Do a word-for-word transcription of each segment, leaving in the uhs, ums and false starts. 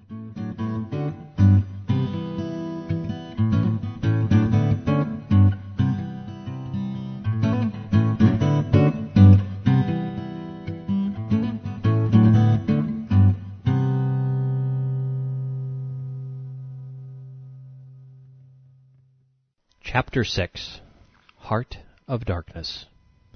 Chapter six. Heart of Darkness.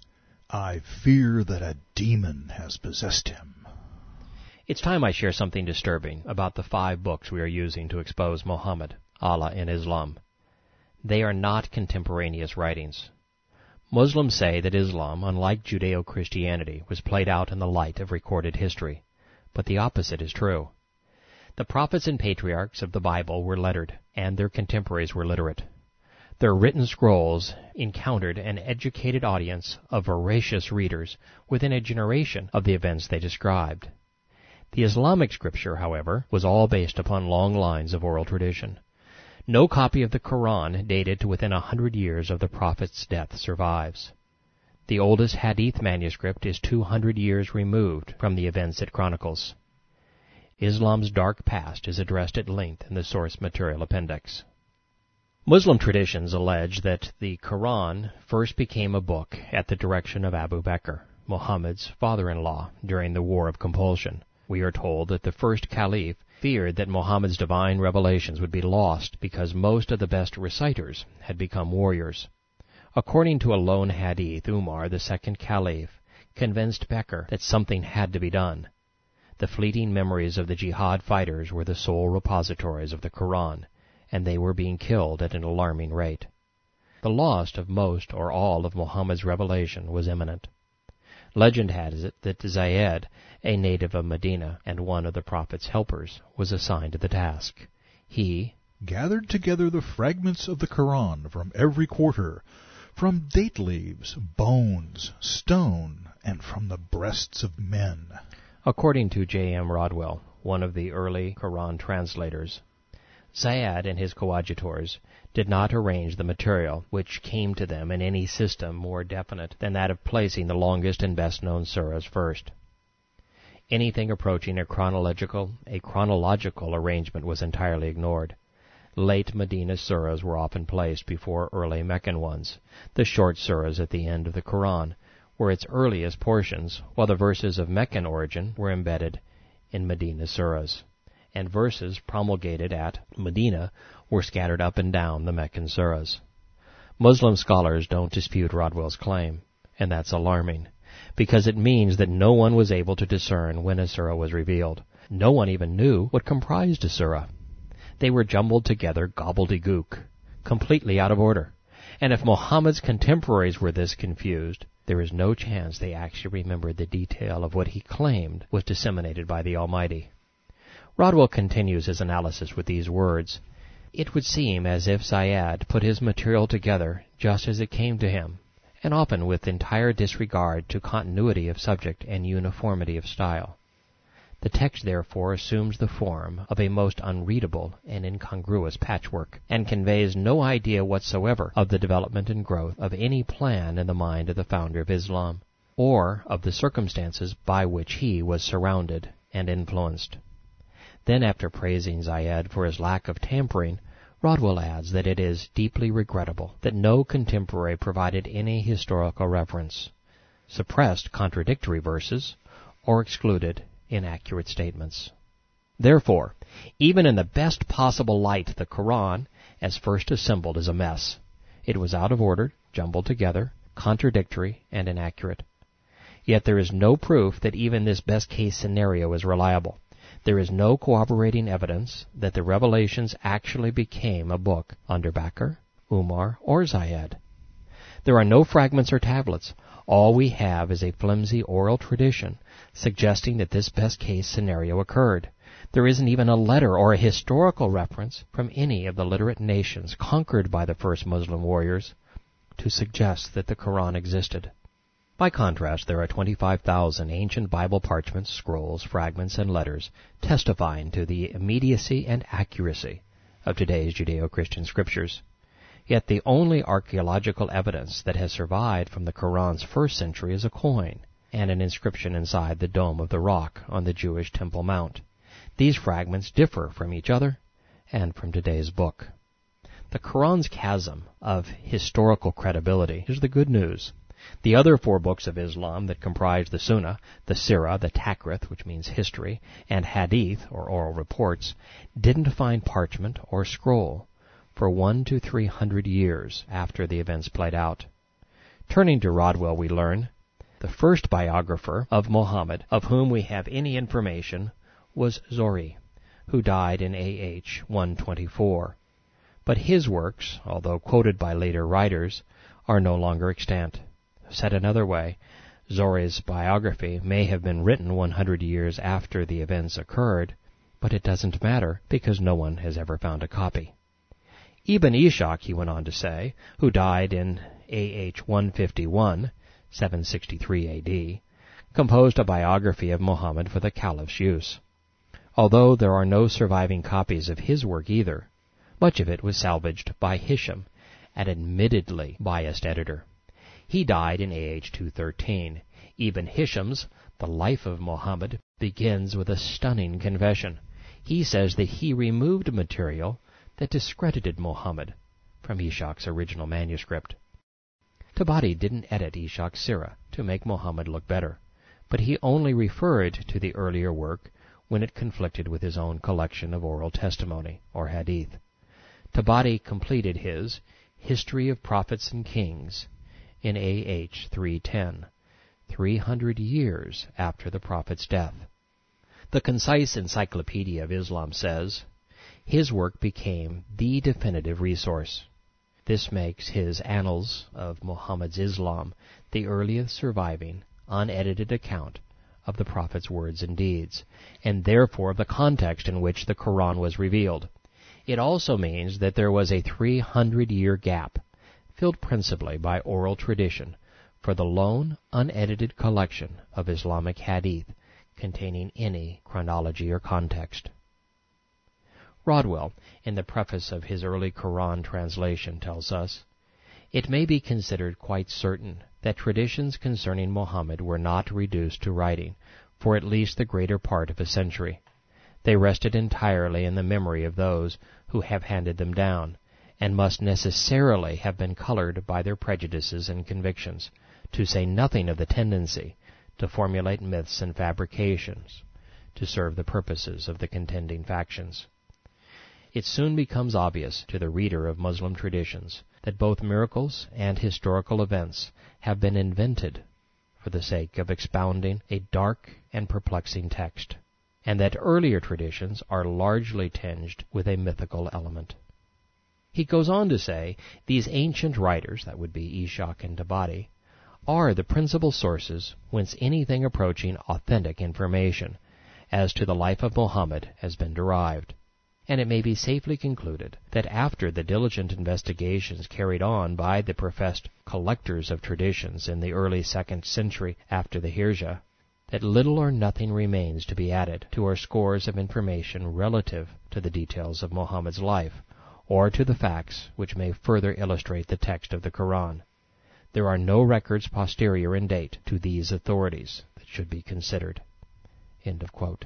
I fear that a demon has possessed him. It's time I share something disturbing about the five books we are using to expose Muhammad, Allah, and Islam. They are not contemporaneous writings. Muslims say that Islam, unlike Judeo-Christianity, was played out in the light of recorded history, but the opposite is true. The prophets and patriarchs of the Bible were lettered, and their contemporaries were literate. Their written scrolls encountered an educated audience of voracious readers within a generation of the events they described. The Islamic scripture, however, was all based upon long lines of oral tradition. No copy of the Quran dated to within a hundred years of the Prophet's death survives. The oldest Hadith manuscript is two hundred years removed from the events it chronicles. Islam's dark past is addressed at length in the source material appendix. Muslim traditions allege that the Quran first became a book at the direction of Abu Bakr, Muhammad's father-in-law, during the War of Compulsion. We are told that the first caliph feared that Muhammad's divine revelations would be lost because most of the best reciters had become warriors. According to a lone hadith, Umar, the second caliph, convinced Bakr that something had to be done. The fleeting memories of the jihad fighters were the sole repositories of the Quran, and they were being killed at an alarming rate. The loss of most or all of Muhammad's revelation was imminent. Legend has it that Zayed, a native of Medina and one of the Prophet's helpers, was assigned to the task. He gathered together the fragments of the Quran from every quarter, from date leaves, bones, stone, and from the breasts of men. According to J M Rodwell, one of the early Quran translators, Zayed and his coadjutors did not arrange the material which came to them in any system more definite than that of placing the longest and best-known surahs first. Anything approaching a chronological, a chronological arrangement was entirely ignored. Late Medina surahs were often placed before early Meccan ones. The short surahs at the end of the Quran were its earliest portions, while the verses of Meccan origin were embedded in Medina surahs, and verses promulgated at Medina were scattered up and down the Meccan surahs. Muslim scholars don't dispute Rodwell's claim, and that's alarming, because it means that no one was able to discern when a surah was revealed. No one even knew what comprised a surah. They were jumbled together gobbledygook, completely out of order. And if Muhammad's contemporaries were this confused, there is no chance they actually remembered the detail of what he claimed was disseminated by the Almighty. Rodwell continues his analysis with these words: "It would seem as if Zayed put his material together just as it came to him, and often with entire disregard to continuity of subject and uniformity of style. The text therefore assumes the form of a most unreadable and incongruous patchwork, and conveys no idea whatsoever of the development and growth of any plan in the mind of the founder of Islam, or of the circumstances by which he was surrounded and influenced." Then, after praising Zayed for his lack of tampering, Rodwell adds that it is deeply regrettable that no contemporary provided any historical reference, suppressed contradictory verses, or excluded inaccurate statements. Therefore, even in the best possible light, the Quran, as first assembled, is a mess. It was out of order, jumbled together, contradictory, and inaccurate. Yet there is no proof that even this best-case scenario is reliable. There is no corroborating evidence that the revelations actually became a book under Bakr, Umar, or Zayed. There are no fragments or tablets. All we have is a flimsy oral tradition suggesting that this best-case scenario occurred. There isn't even a letter or a historical reference from any of the literate nations conquered by the first Muslim warriors to suggest that the Quran existed. By contrast, there are twenty-five thousand ancient Bible parchments, scrolls, fragments, and letters testifying to the immediacy and accuracy of today's Judeo-Christian scriptures. Yet the only archaeological evidence that has survived from the Quran's first century is a coin and an inscription inside the Dome of the Rock on the Jewish Temple Mount. These fragments differ from each other and from today's book. The Quran's chasm of historical credibility is the good news. The other four books of Islam that comprise the Sunnah, the Sirah, the Takrith, which means history, and Hadith, or oral reports, didn't find parchment or scroll for one to three hundred years after the events played out. Turning to Rodwell, we learn, the first biographer of Muhammad of whom we have any information was Zuhri, who died in A H one twenty-four. But his works, although quoted by later writers, are no longer extant. Said another way, Zuhri's biography may have been written one hundred years after the events occurred, but it doesn't matter because no one has ever found a copy. Ibn Ishaq, he went on to say, who died in A H one fifty-one, seven sixty-three A D, composed a biography of Muhammad for the caliph's use. Although there are no surviving copies of his work either, much of it was salvaged by Hisham, an admittedly biased editor. He died in A H two thirteen. Ibn Hisham's The Life of Muhammad begins with a stunning confession. He says that he removed material that discredited Muhammad from Ishaq's original manuscript. Tabari didn't edit Ishaq's Sirah to make Muhammad look better, but he only referred to the earlier work when it conflicted with his own collection of oral testimony, or hadith. Tabari completed his History of Prophets and Kings in A H three ten, three hundred years after the Prophet's death. The Concise Encyclopedia of Islam says, his work became the definitive resource. This makes his Annals of Muhammad's Islam the earliest surviving, unedited account of the Prophet's words and deeds, and therefore of the context in which the Quran was revealed. It also means that there was a three hundred year gap, filled principally by oral tradition, for the lone, unedited collection of Islamic hadith containing any chronology or context. Rodwell, in the preface of his early Quran translation, tells us, it may be considered quite certain that traditions concerning Muhammad were not reduced to writing for at least the greater part of a century. They rested entirely in the memory of those who have handed them down, and must necessarily have been colored by their prejudices and convictions, to say nothing of the tendency to formulate myths and fabrications to serve the purposes of the contending factions. It soon becomes obvious to the reader of Muslim traditions that both miracles and historical events have been invented for the sake of expounding a dark and perplexing text, and that earlier traditions are largely tinged with a mythical element. He goes on to say, these ancient writers, that would be Ishaq and Tabari, are the principal sources whence anything approaching authentic information as to the life of Muhammad has been derived. And it may be safely concluded that after the diligent investigations carried on by the professed collectors of traditions in the early second century after the Hijrah, that little or nothing remains to be added to our scores of information relative to the details of Muhammad's life, or to the facts which may further illustrate the text of the Quran. There are no records posterior in date to these authorities that should be considered. End of quote.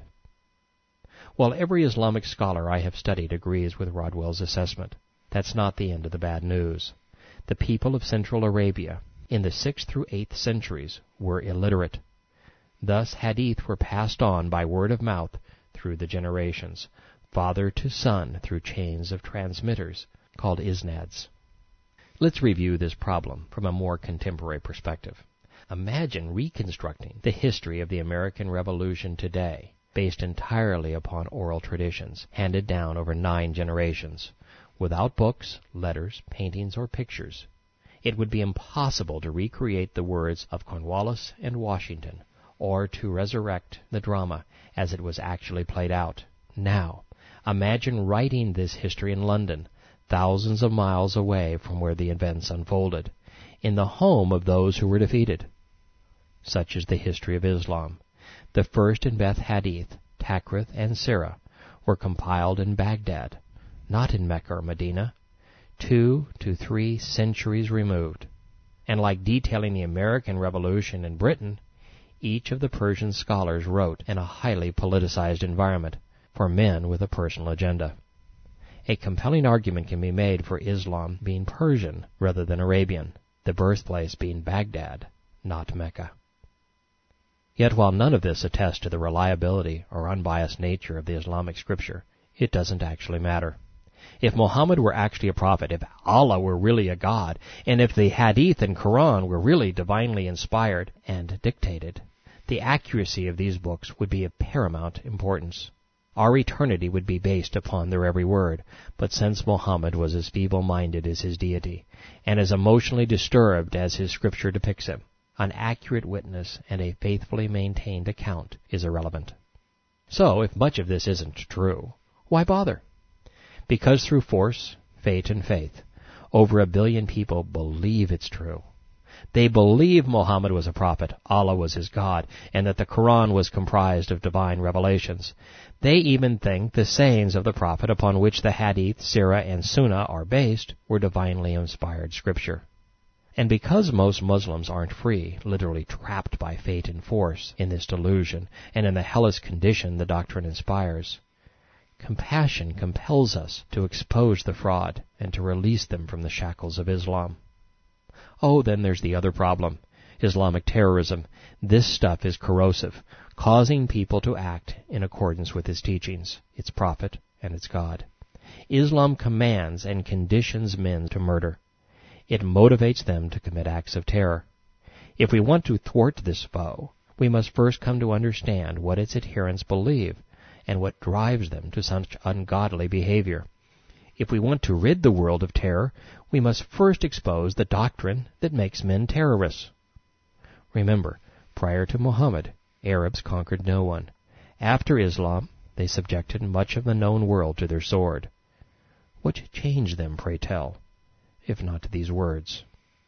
While every Islamic scholar I have studied agrees with Rodwell's assessment, that's not the end of the bad news. The people of Central Arabia in the sixth through eighth centuries were illiterate. Thus hadith were passed on by word of mouth through the generations, father to son through chains of transmitters called isnads. Let's review this problem from a more contemporary perspective. Imagine reconstructing the history of the American Revolution today, based entirely upon oral traditions handed down over nine generations, without books, letters, paintings, or pictures. It would be impossible to recreate the words of Cornwallis and Washington, or to resurrect the drama as it was actually played out. Now, imagine writing this history in London, thousands of miles away from where the events unfolded, in the home of those who were defeated. Such is the history of Islam. The first and best hadith, Takrith and Sirah, were compiled in Baghdad, not in Mecca or Medina, two to three centuries removed. And like detailing the American Revolution in Britain, each of the Persian scholars wrote in a highly politicized environment, for men with a personal agenda. A compelling argument can be made for Islam being Persian rather than Arabian, the birthplace being Baghdad, not Mecca. Yet while none of this attests to the reliability or unbiased nature of the Islamic scripture, it doesn't actually matter. If Muhammad were actually a prophet, if Allah were really a god, and if the Hadith and Quran were really divinely inspired and dictated, the accuracy of these books would be of paramount importance. Our eternity would be based upon their every word, but since Muhammad was as feeble-minded as his deity, and as emotionally disturbed as his scripture depicts him, an accurate witness and a faithfully maintained account is irrelevant. So, if much of this isn't true, why bother? Because through force, fate, and faith, over a billion people believe it's true. They believe Muhammad was a prophet, Allah was his God, and that the Quran was comprised of divine revelations. They even think the sayings of the prophet upon which the Hadith, Sirah, and Sunnah are based were divinely inspired scripture. And because most Muslims aren't free, literally trapped by fate and force in this delusion and in the hellish condition the doctrine inspires, compassion compels us to expose the fraud and to release them from the shackles of Islam. Oh, then there's the other problem, Islamic terrorism. This stuff is corrosive, causing people to act in accordance with its teachings, its prophet, and its God. Islam commands and conditions men to murder. It motivates them to commit acts of terror. If we want to thwart this foe, we must first come to understand what its adherents believe and what drives them to such ungodly behavior. If we want to rid the world of terror, we must first expose the doctrine that makes men terrorists. Remember, prior to Muhammad, Arabs conquered no one. After Islam, they subjected much of the known world to their sword. What changed them, pray tell, if not these words?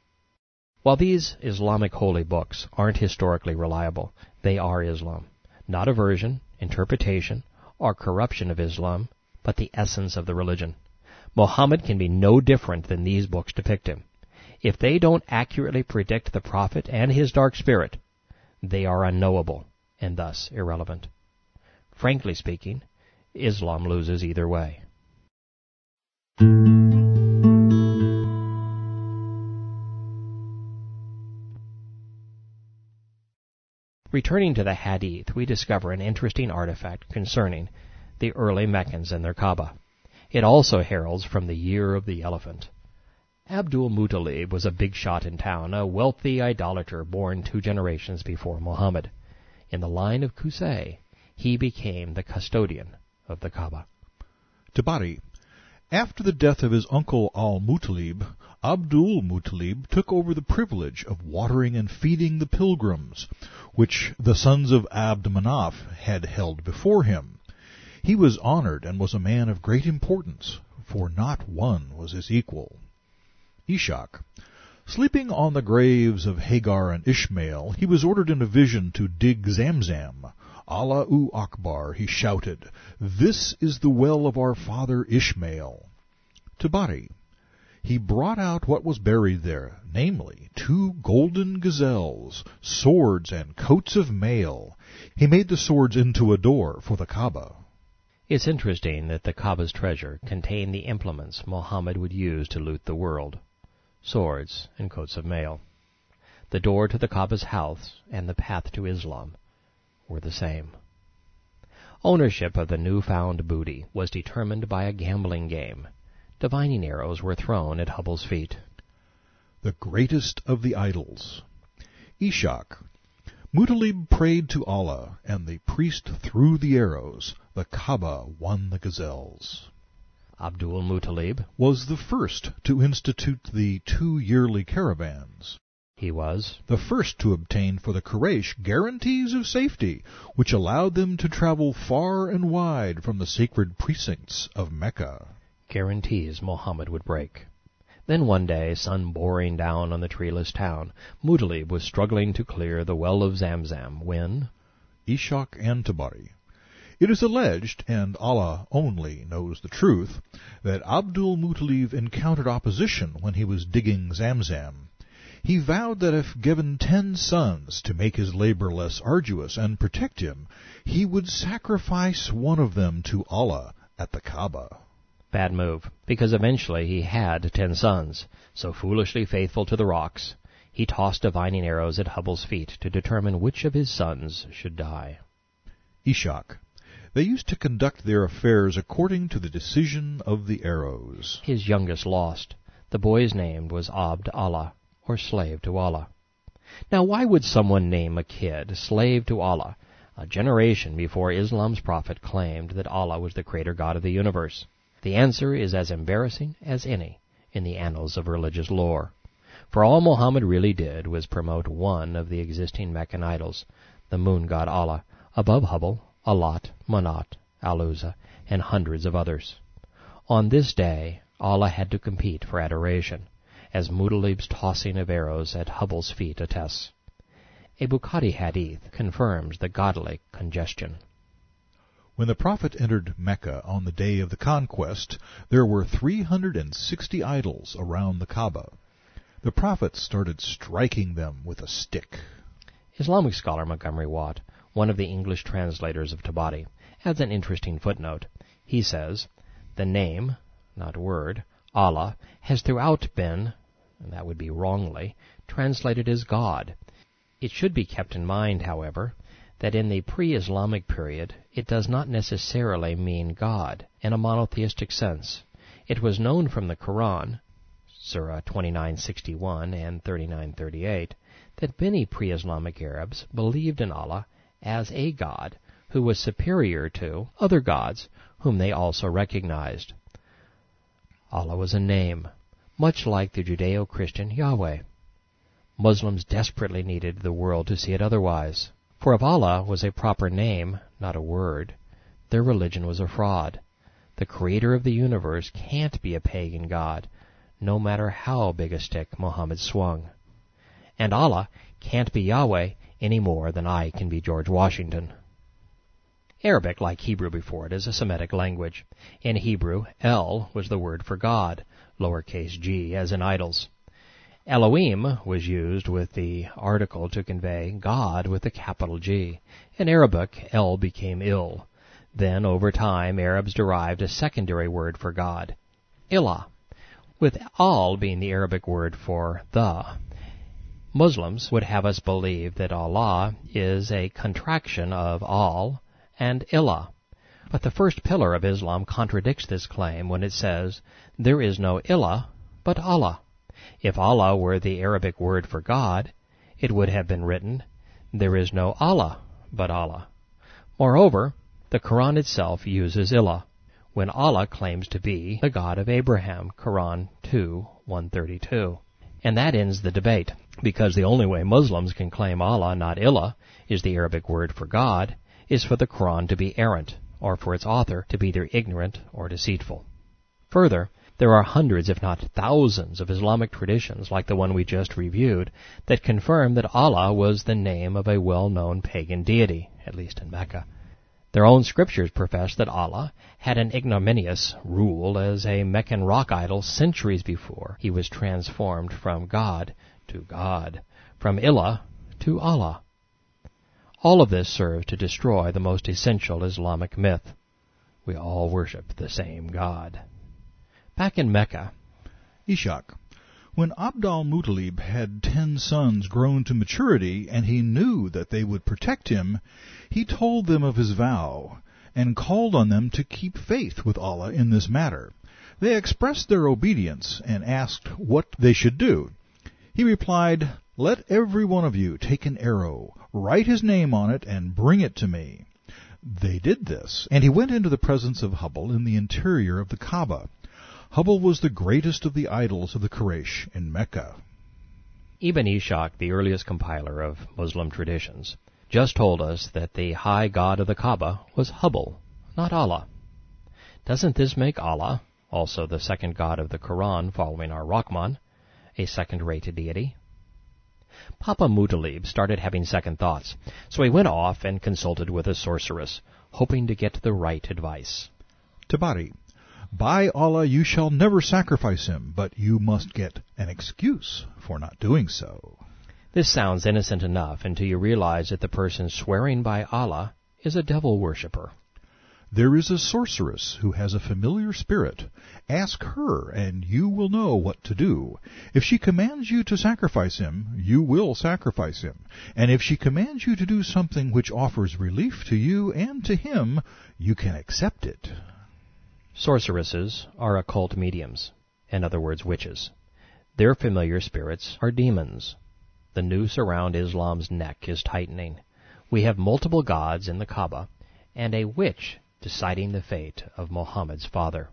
While these Islamic holy books aren't historically reliable, they are Islam. Not a version, interpretation, or corruption of Islam, but the essence of the religion. Muhammad can be no different than these books depict him. If they don't accurately predict the prophet and his dark spirit, they are unknowable and thus irrelevant. Frankly speaking, Islam loses either way. Returning to the Hadith, we discover an interesting artifact concerning the early Meccans and their Kaaba. It also heralds from the year of the elephant. Abdul-Muttalib was a big shot in town, a wealthy idolater born two generations before Muhammad. In the line of Qusay, he became the custodian of the Kaaba. Tabari. After the death of his uncle Al-Muttalib, Abdul-Muttalib took over the privilege of watering and feeding the pilgrims, which the sons of Abd Manaf had held before him. He was honored and was a man of great importance, for not one was his equal. Ishaq. Sleeping on the graves of Hagar and Ishmael, he was ordered in a vision to dig Zamzam. Allahu Akbar, he shouted, "This is the well of our father Ishmael." Tabari. He brought out what was buried there, namely, two golden gazelles, swords and coats of mail. He made the swords into a door for the Kaaba. It's interesting that the Kaaba's treasure contained the implements Muhammad would use to loot the world, swords and coats of mail. The door to the Kaaba's house and the path to Islam were the same. Ownership of the newfound booty was determined by a gambling game. Divining arrows were thrown at Hubble's feet. The greatest of the idols. Ishaq. Muttalib prayed to Allah, and the priest threw the arrows. The Kaaba won the gazelles. Abdul-Muttalib was the first to institute the two yearly caravans. He was the first to obtain for the Quraysh guarantees of safety, which allowed them to travel far and wide from the sacred precincts of Mecca. Guarantees Muhammad would break. Then one day, sun boring down on the treeless town, Muttalib was struggling to clear the well of Zamzam when... Ishaq and Tabari. It is alleged, and Allah only knows the truth, that Abdul-Muttalib encountered opposition when he was digging Zamzam. He vowed that if given ten sons to make his labor less arduous and protect him, he would sacrifice one of them to Allah at the Kaaba. Bad move, because eventually he had ten sons, so foolishly faithful to the rocks, he tossed divining arrows at Hubble's feet to determine which of his sons should die. Ishak. They used to conduct their affairs according to the decision of the arrows. His youngest lost. The boy's name was Abd Allah, or slave to Allah. Now why would someone name a kid slave to Allah, a generation before Islam's prophet claimed that Allah was the creator God of the universe? The answer is as embarrassing as any in the annals of religious lore. For all Muhammad really did was promote one of the existing Meccan idols, the moon god Allah, above Hubble, Alat, Manat, Al-Uzza, and hundreds of others. On this day, Allah had to compete for adoration, as Mutalib's tossing of arrows at Hubble's feet attests. A Bukhari hadith confirms the godly congestion. When the Prophet entered Mecca on the day of the conquest, there were three hundred sixty idols around the Kaaba. The Prophet started striking them with a stick. Islamic scholar Montgomery Watt, one of the English translators of Tabari, adds an interesting footnote. He says, "The name, not word, Allah, has throughout been, and that would be wrongly, translated as God. It should be kept in mind, however, that in the pre-Islamic period it does not necessarily mean God in a monotheistic sense. It was known from the Quran, Surah twenty-nine sixty-one and thirty-nine thirty-eight, that many pre-Islamic Arabs believed in Allah as a God who was superior to other gods whom they also recognized. Allah was a name, much like the Judeo-Christian Yahweh. Muslims desperately needed the world to see it otherwise. For if Allah was a proper name, not a word, their religion was a fraud. The creator of the universe can't be a pagan god, no matter how big a stick Muhammad swung. And Allah can't be Yahweh any more than I can be George Washington." Arabic, like Hebrew before it, is a Semitic language. In Hebrew, El was the word for God, lowercase g, as in idols. Elohim was used with the article to convey God with a capital G. In Arabic, El became Il. Then, over time, Arabs derived a secondary word for God, Ilah, with Al being the Arabic word for the. Muslims would have us believe that Allah is a contraction of Al and Ilah. But the first pillar of Islam contradicts this claim when it says, "There is no Ilah but Allah." If Allah were the Arabic word for God, it would have been written, "There is no Allah but Allah." Moreover, the Quran itself uses Ilah, when Allah claims to be the God of Abraham, Quran two one thirty-two. And that ends the debate, because the only way Muslims can claim Allah, not Ilah, is the Arabic word for God, is for the Quran to be errant, or for its author to be either ignorant or deceitful. Further, there are hundreds, if not thousands, of Islamic traditions, like the one we just reviewed, that confirm that Allah was the name of a well-known pagan deity, at least in Mecca. Their own scriptures profess that Allah had an ignominious rule as a Meccan rock idol centuries before he was transformed from God to God, from Ilah to Allah. All of this serves to destroy the most essential Islamic myth. We all worship the same God. Back in Mecca, Ishak. When Abd al-Muttalib had ten sons grown to maturity, and he knew that they would protect him, he told them of his vow, and called on them to keep faith with Allah in this matter. They expressed their obedience, and asked what they should do. He replied, "Let every one of you take an arrow, write his name on it, and bring it to me." They did this, and he went into the presence of Hubble in the interior of the Kaaba. Hubble was the greatest of the idols of the Quraysh in Mecca. Ibn Ishaq, the earliest compiler of Muslim traditions, just told us that the high god of the Kaaba was Hubble, not Allah. Doesn't this make Allah, also the second god of the Quran following our Rahman, a second-rate deity? Papa Muttalib started having second thoughts, so he went off and consulted with a sorceress, hoping to get the right advice. Tabari. By Allah, you shall never sacrifice him, but you must get an excuse for not doing so. This sounds innocent enough until you realize that the person swearing by Allah is a devil worshipper. There is a sorceress who has a familiar spirit. Ask her, and you will know what to do. If she commands you to sacrifice him, you will sacrifice him. And if she commands you to do something which offers relief to you and to him, you can accept it. Sorceresses are occult mediums, in other words, witches. Their familiar spirits are demons. The noose around Islam's neck is tightening. We have multiple gods in the Kaaba, and a witch deciding the fate of Muhammad's father.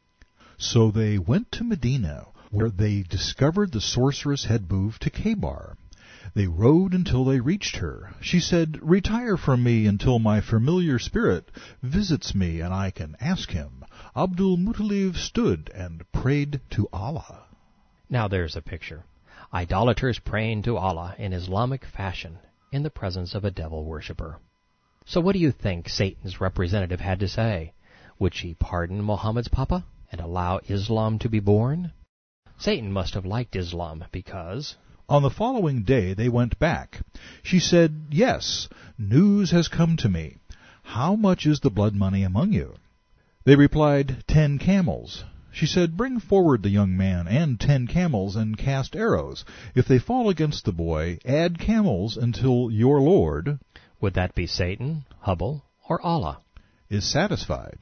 So they went to Medina, where they discovered the sorceress had moved to Khaybar. They rode until they reached her. She said, "Retire from me until my familiar spirit visits me and I can ask him." Abdul-Muttalib stood and prayed to Allah. Now there's a picture. Idolaters praying to Allah in Islamic fashion in the presence of a devil worshipper. So what do you think Satan's representative had to say? Would she pardon Muhammad's papa and allow Islam to be born? Satan must have liked Islam because... On the following day they went back. She said, "Yes, news has come to me. How much is the blood money among you?" They replied, ten camels. She said, "Bring forward the young man and ten camels and cast arrows. If they fall against the boy, add camels until your Lord..." Would that be Satan, Hubble, or Allah? "Is satisfied."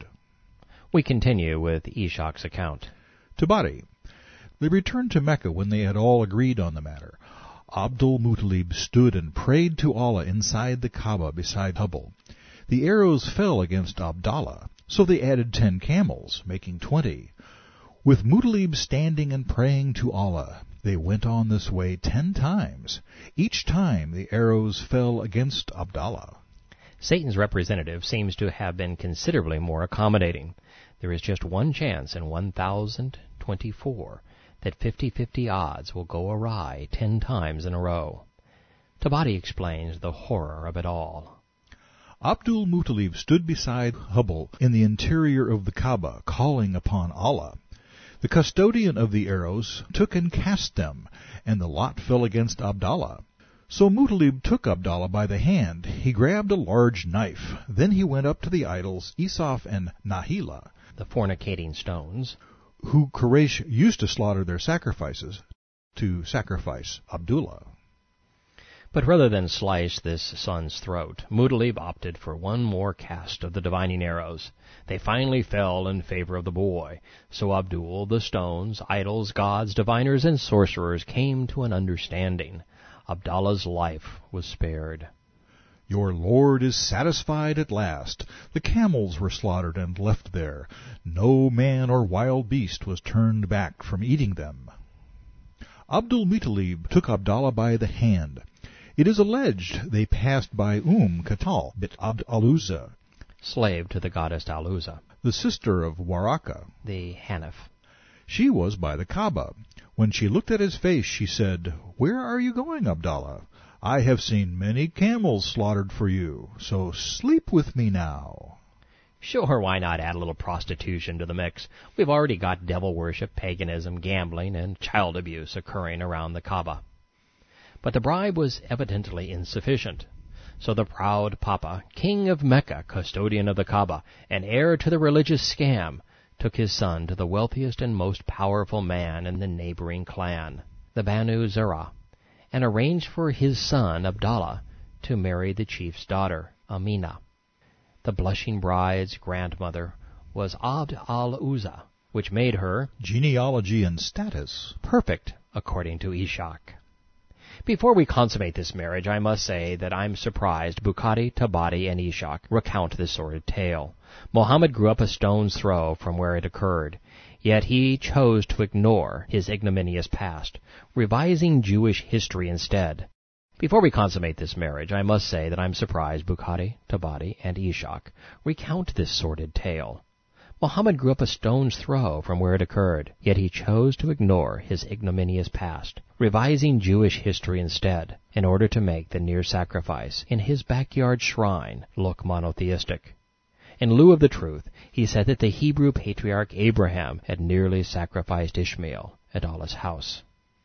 We continue with Ishaq's account. Tabari. They returned to Mecca when they had all agreed on the matter. Abdul-Muttalib stood and prayed to Allah inside the Kaaba beside Hubble. The arrows fell against Abdallah, so they added ten camels, making twenty. With Muttalib standing and praying to Allah, they went on this way ten times. Each time the arrows fell against Abdallah. Satan's representative seems to have been considerably more accommodating. There is just one chance in one thousand twenty-four that fifty-fifty odds will go awry ten times in a row. Tabari explains the horror of it all. Abdul-Muttalib stood beside Hubble in the interior of the Kaaba, calling upon Allah. The custodian of the arrows took and cast them, and the lot fell against Abdallah. So Muttalib took Abdallah by the hand. He grabbed a large knife. Then he went up to the idols Isaf and Nahila, the fornicating stones, who Quraysh used to slaughter their sacrifices, to sacrifice Abdullah. But rather than slice this son's throat, Muttalib opted for one more cast of the divining arrows. They finally fell in favor of the boy. So Abdul, the stones, idols, gods, diviners, and sorcerers came to an understanding. Abdallah's life was spared. Your Lord is satisfied at last. The camels were slaughtered and left there. No man or wild beast was turned back from eating them. Abdul-Muttalib took Abdallah by the hand. It is alleged they passed by Umm Qatal bint Abd al-Uzza, slave to the goddess Al-Uzza, the sister of Waraka, the Hanif. She was by the Kaaba. When she looked at his face, she said, "Where are you going, Abdallah? I have seen many camels slaughtered for you, so sleep with me now." Sure, why not add a little prostitution to the mix? We've already got devil worship, paganism, gambling, and child abuse occurring around the Kaaba. But the bribe was evidently insufficient. So the proud Papa, king of Mecca, custodian of the Kaaba, and heir to the religious scam, took his son to the wealthiest and most powerful man in the neighboring clan, the Banu Zur'a, and arranged for his son Abdallah to marry the chief's daughter, Amina. The blushing bride's grandmother was Abd al-Uzza, which made her genealogy and status perfect, according to Ishaq. Before we consummate this marriage, I must say that I'm surprised Bukhari, Tabari, and Ishaq recount this sordid tale. Muhammad grew up a stone's throw from where it occurred, yet he chose to ignore his ignominious past, revising Jewish history instead. Before we consummate this marriage, I must say that I'm surprised Bukhari, Tabari, and Ishaq recount this sordid tale. Muhammad grew up a stone's throw from where it occurred, yet he chose to ignore his ignominious past, revising Jewish history instead, in order to make the near sacrifice in his backyard shrine look monotheistic. In lieu of the truth, he said that the Hebrew patriarch Abraham had nearly sacrificed Ishmael at Allah's house.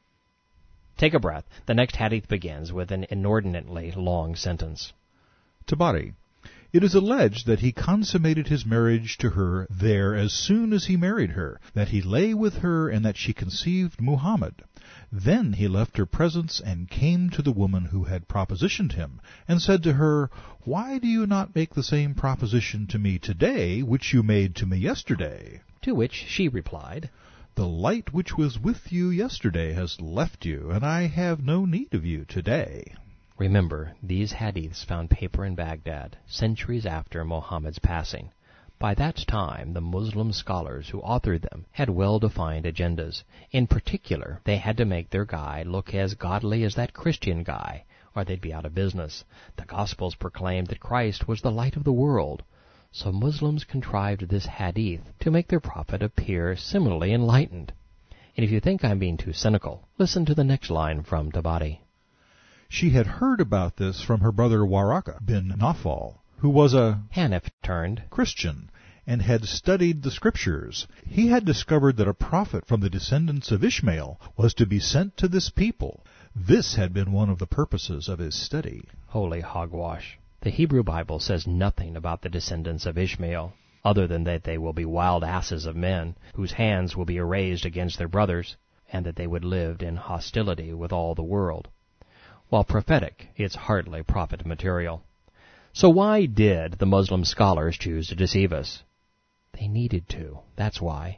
Take a breath. The next hadith begins with an inordinately long sentence. Tabari. It is alleged that he consummated his marriage to her there as soon as he married her, that he lay with her, and that she conceived Muhammad. Then he left her presence and came to the woman who had propositioned him, and said to her, Why do you not make the same proposition to me today which you made to me yesterday? To which she replied, The light which was with you yesterday has left you, and I have no need of you today. Remember, these hadiths found paper in Baghdad, centuries after Muhammad's passing. By that time, the Muslim scholars who authored them had well-defined agendas. In particular, they had to make their guy look as godly as that Christian guy, or they'd be out of business. The Gospels proclaimed that Christ was the light of the world. So Muslims contrived this hadith to make their prophet appear similarly enlightened. And if you think I'm being too cynical, listen to the next line from Tabari. She had heard about this from her brother Waraka bin Nawfal, who was a Hanif turned Christian, and had studied the Scriptures. He had discovered that a prophet from the descendants of Ishmael was to be sent to this people. This had been one of the purposes of his study. Holy hogwash. The Hebrew Bible says nothing about the descendants of Ishmael, other than that they will be wild asses of men, whose hands will be raised against their brothers, and that they would live in hostility with all the world. While prophetic, it's hardly prophet material. So why did the Muslim scholars choose to deceive us? They needed to, that's why.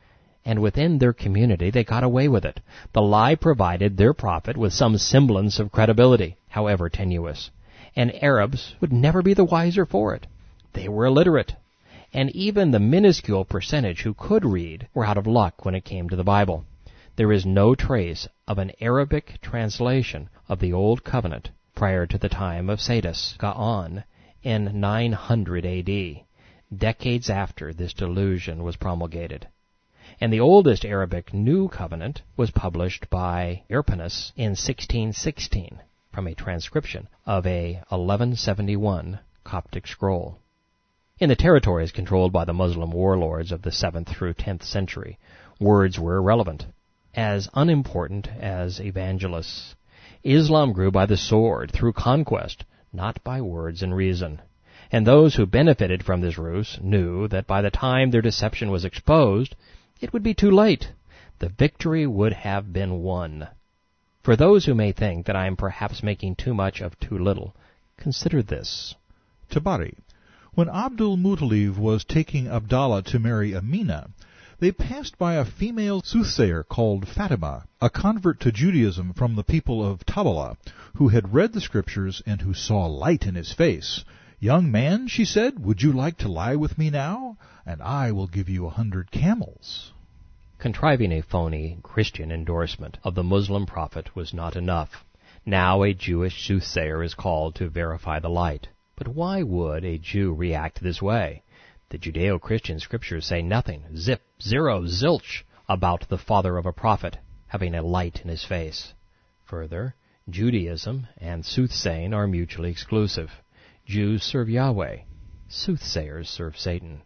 And within their community they got away with it. The lie provided their prophet with some semblance of credibility, however tenuous. And Arabs would never be the wiser for it. They were illiterate. And even the minuscule percentage who could read were out of luck when it came to the Bible. There is no trace of an Arabic translation of the Old Covenant prior to the time of Sadus Ga'an in nine hundred A D, decades after this delusion was promulgated. And the oldest Arabic New Covenant was published by Erpanus in sixteen sixteen from a transcription of a eleven seventy-one Coptic scroll. In the territories controlled by the Muslim warlords of the seventh through tenth century, words were irrelevant, as unimportant as evangelists. Islam grew by the sword, through conquest, not by words and reason. And those who benefited from this ruse knew that by the time their deception was exposed, it would be too late. The victory would have been won. For those who may think that I am perhaps making too much of too little, consider this. Tabari. When Abdul-Muttalib was taking Abdallah to marry Amina, they passed by a female soothsayer called Fatima, a convert to Judaism from the people of Tabala, who had read the Scriptures and who saw light in his face. Young man, she said, would you like to lie with me now? And I will give you a hundred camels. Contriving a phony Christian endorsement of the Muslim prophet was not enough. Now a Jewish soothsayer is called to verify the light. But why would a Jew react this way? The Judeo-Christian scriptures say nothing, zip, zero, zilch, about the father of a prophet having a light in his face. Further, Judaism and soothsaying are mutually exclusive. Jews serve Yahweh. Soothsayers serve Satan.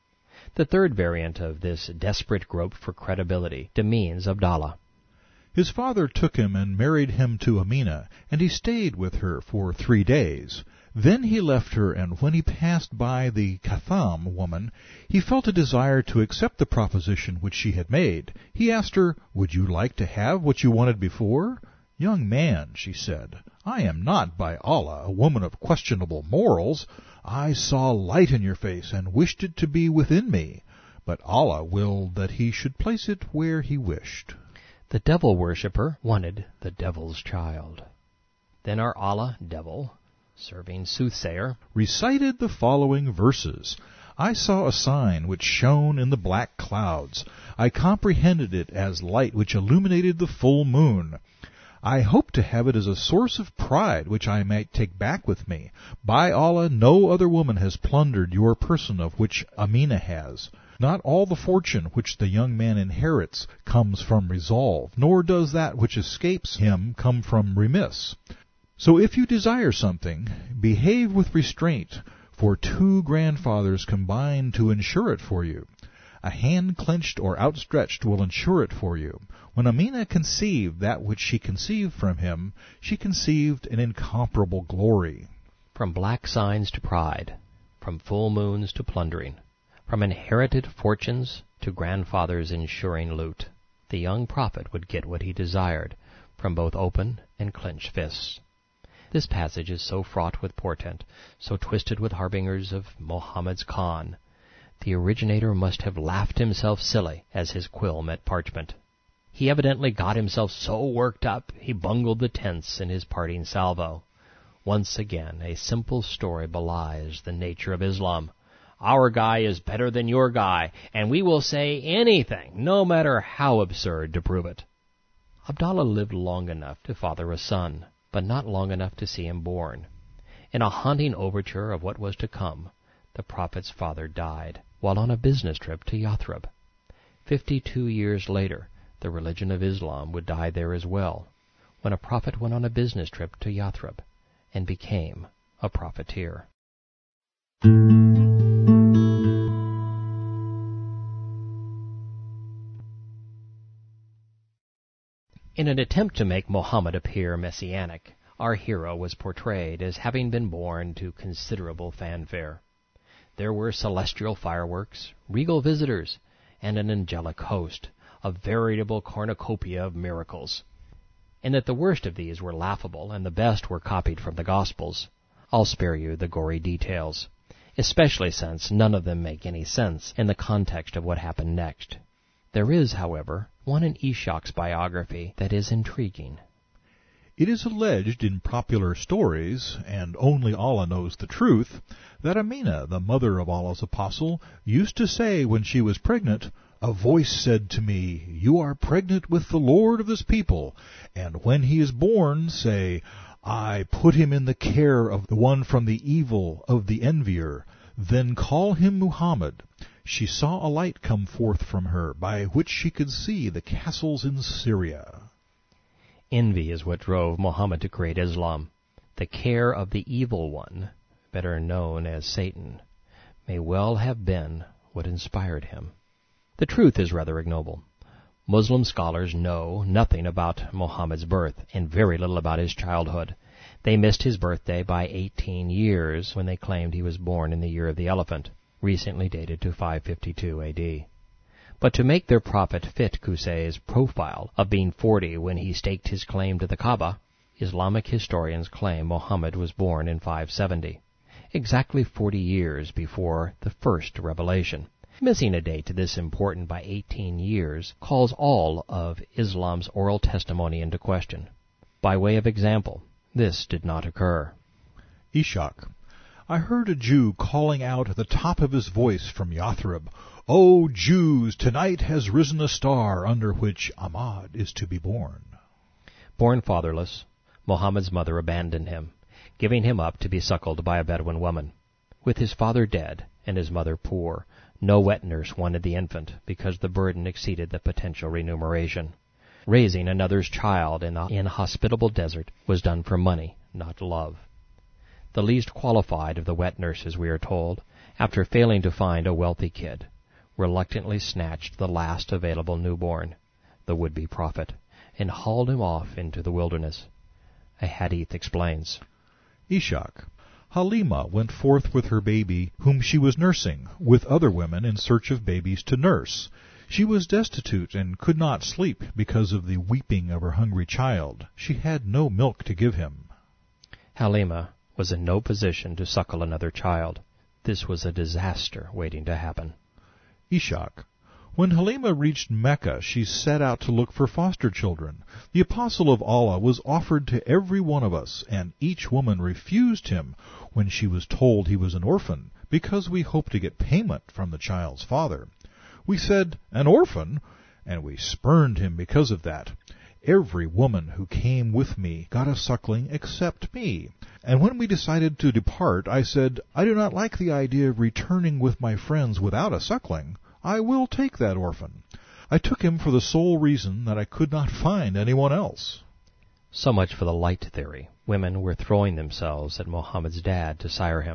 The third variant of this desperate grope for credibility demeans Abdallah. His father took him and married him to Amina, and he stayed with her for three days. Then he left her, and when he passed by the Katham woman, he felt a desire to accept the proposition which she had made. He asked her, "Would you like to have what you wanted before?" "Young man," she said, "I am not, by Allah, a woman of questionable morals. I saw light in your face and wished it to be within me, but Allah willed that he should place it where he wished." The devil worshipper wanted the devil's child. Then our Allah, devil, serving soothsayer, recited the following verses. "I saw a sign which shone in the black clouds. I comprehended it as light which illuminated the full moon. I hope to have it as a source of pride which I might take back with me. By Allah, no other woman has plundered your person of which Amina has. Not all the fortune which the young man inherits comes from resolve, nor does that which escapes him come from remiss. So if you desire something, behave with restraint, for two grandfathers combined to ensure it for you. A hand clenched or outstretched will ensure it for you. When Amina conceived that which she conceived from him, she conceived an incomparable glory. From black signs to pride, from full moons to plundering, from inherited fortunes to grandfathers ensuring loot, the young prophet would get what he desired from both open and clenched fists. This passage is so fraught with portent, so twisted with harbingers of Mohammed's Khan, the originator must have laughed himself silly as his quill met parchment. He evidently got himself so worked up he bungled the tense in his parting salvo. Once again, a simple story belies the nature of Islam. Our guy is better than your guy, and we will say anything, no matter how absurd, to prove it. Abdallah lived long enough to father a son, but not long enough to see him born. In a haunting overture of what was to come, the prophet's father died while on a business trip to Yathrib. Fifty-two years later, the religion of Islam would die there as well, when a prophet went on a business trip to Yathrib and became a profiteer. In an attempt to make Muhammad appear messianic, our hero was portrayed as having been born to considerable fanfare. There were celestial fireworks, regal visitors, and an angelic host, a veritable cornucopia of miracles. And that the worst of these were laughable and the best were copied from the Gospels, I'll spare you the gory details, especially since none of them make any sense in the context of what happened next. There is, however, one in Ishaq's biography that is intriguing. It is alleged in popular stories, and only Allah knows the truth, that Amina, the mother of Allah's apostle, used to say when she was pregnant, "A voice said to me, 'You are pregnant with the Lord of this people,' and when he is born, say, 'I put him in the care of the one from the evil of the envier,' then call him Muhammad." She saw a light come forth from her, by which she could see the castles in Syria. Envy is what drove Muhammad to create Islam. The care of the evil one, better known as Satan, may well have been what inspired him. The truth is rather ignoble. Muslim scholars know nothing about Muhammad's birth and very little about his childhood. They missed his birthday by eighteen years when they claimed he was born in the year of the elephant, recently dated to five fifty-two A D. But to make their prophet fit Qusay's profile of being forty when he staked his claim to the Kaaba, Islamic historians claim Muhammad was born in five seventy, exactly forty years before the first revelation. Missing a date this important by eighteen years calls all of Islam's oral testimony into question. By way of example, this did not occur. Ishaq: I heard a Jew calling out at the top of his voice from Yathrib, "O Jews, tonight has risen a star under which Ahmad is to be born." Born fatherless, Muhammad's mother abandoned him, giving him up to be suckled by a Bedouin woman. With his father dead and his mother poor, no wet nurse wanted the infant because the burden exceeded the potential remuneration. Raising another's child in the inhospitable desert was done for money, not love. The least qualified of the wet nurses, we are told, after failing to find a wealthy kid, reluctantly snatched the last available newborn, the would-be prophet, and hauled him off into the wilderness. A hadith explains. Ishaq: Halima went forth with her baby, whom she was nursing, with other women in search of babies to nurse. She was destitute and could not sleep because of the weeping of her hungry child. She had no milk to give him. Halima was in no position to suckle another child. This was a disaster waiting to happen. Ishaq: When Halima reached Mecca, she set out to look for foster children. The apostle of Allah was offered to every one of us, and each woman refused him when she was told he was an orphan, because we hoped to get payment from the child's father. We said, "An orphan?" and we spurned him because of that. Every woman who came with me got a suckling except me. And when we decided to depart, I said, "I do not like the idea of returning with my friends without a suckling. I will take that orphan." I took him for the sole reason that I could not find anyone else. So much for the light theory. Women were throwing themselves at Muhammad's dad to sire him.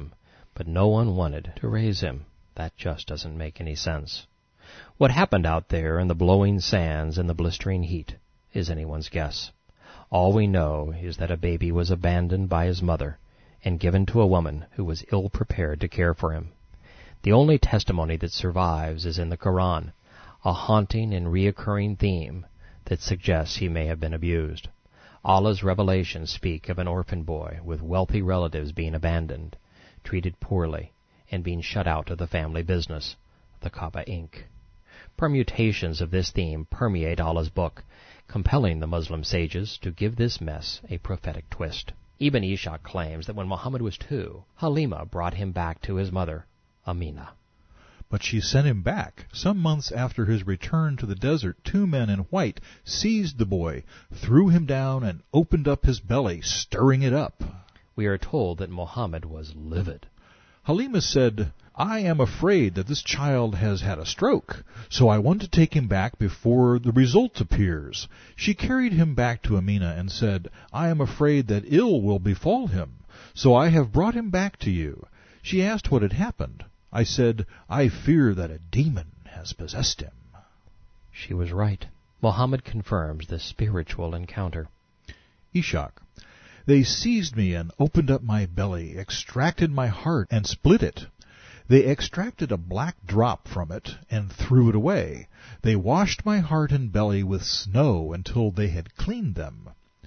but no one wanted to raise him. That just doesn't make any sense. What happened out there in the blowing sands and the blistering heat is anyone's guess. All we know is that a baby was abandoned by his mother and given to a woman who was ill-prepared to care for him. The only testimony that survives is in the Quran, a haunting and reoccurring theme that suggests he may have been abused. Allah's revelations speak of an orphan boy with wealthy relatives being abandoned, treated poorly, and being shut out of the family business, the Kaaba Incorporated. Permutations of this theme permeate Allah's book, compelling the Muslim sages to give this mess a prophetic twist. Ibn Ishaq claims that when Muhammad was two, Halima brought him back to his mother, Amina. But she sent him back. Some months after his return to the desert, two men in white seized the boy, threw him down, and opened up his belly, stirring it up. We are told that Muhammad was livid. Halima said, I am afraid that this child has had a stroke, so I want to take him back before the result appears. She carried him back to Amina and said, I am afraid that ill will befall him, so I have brought him back to you. She asked what had happened. I said, I fear that a demon has possessed him. She was right. Muhammad confirms the spiritual encounter. Ishaq. They seized me and opened up my belly, extracted my heart, and split it. They extracted a black drop from it and threw it away. They washed my heart and belly with snow until they had cleaned them.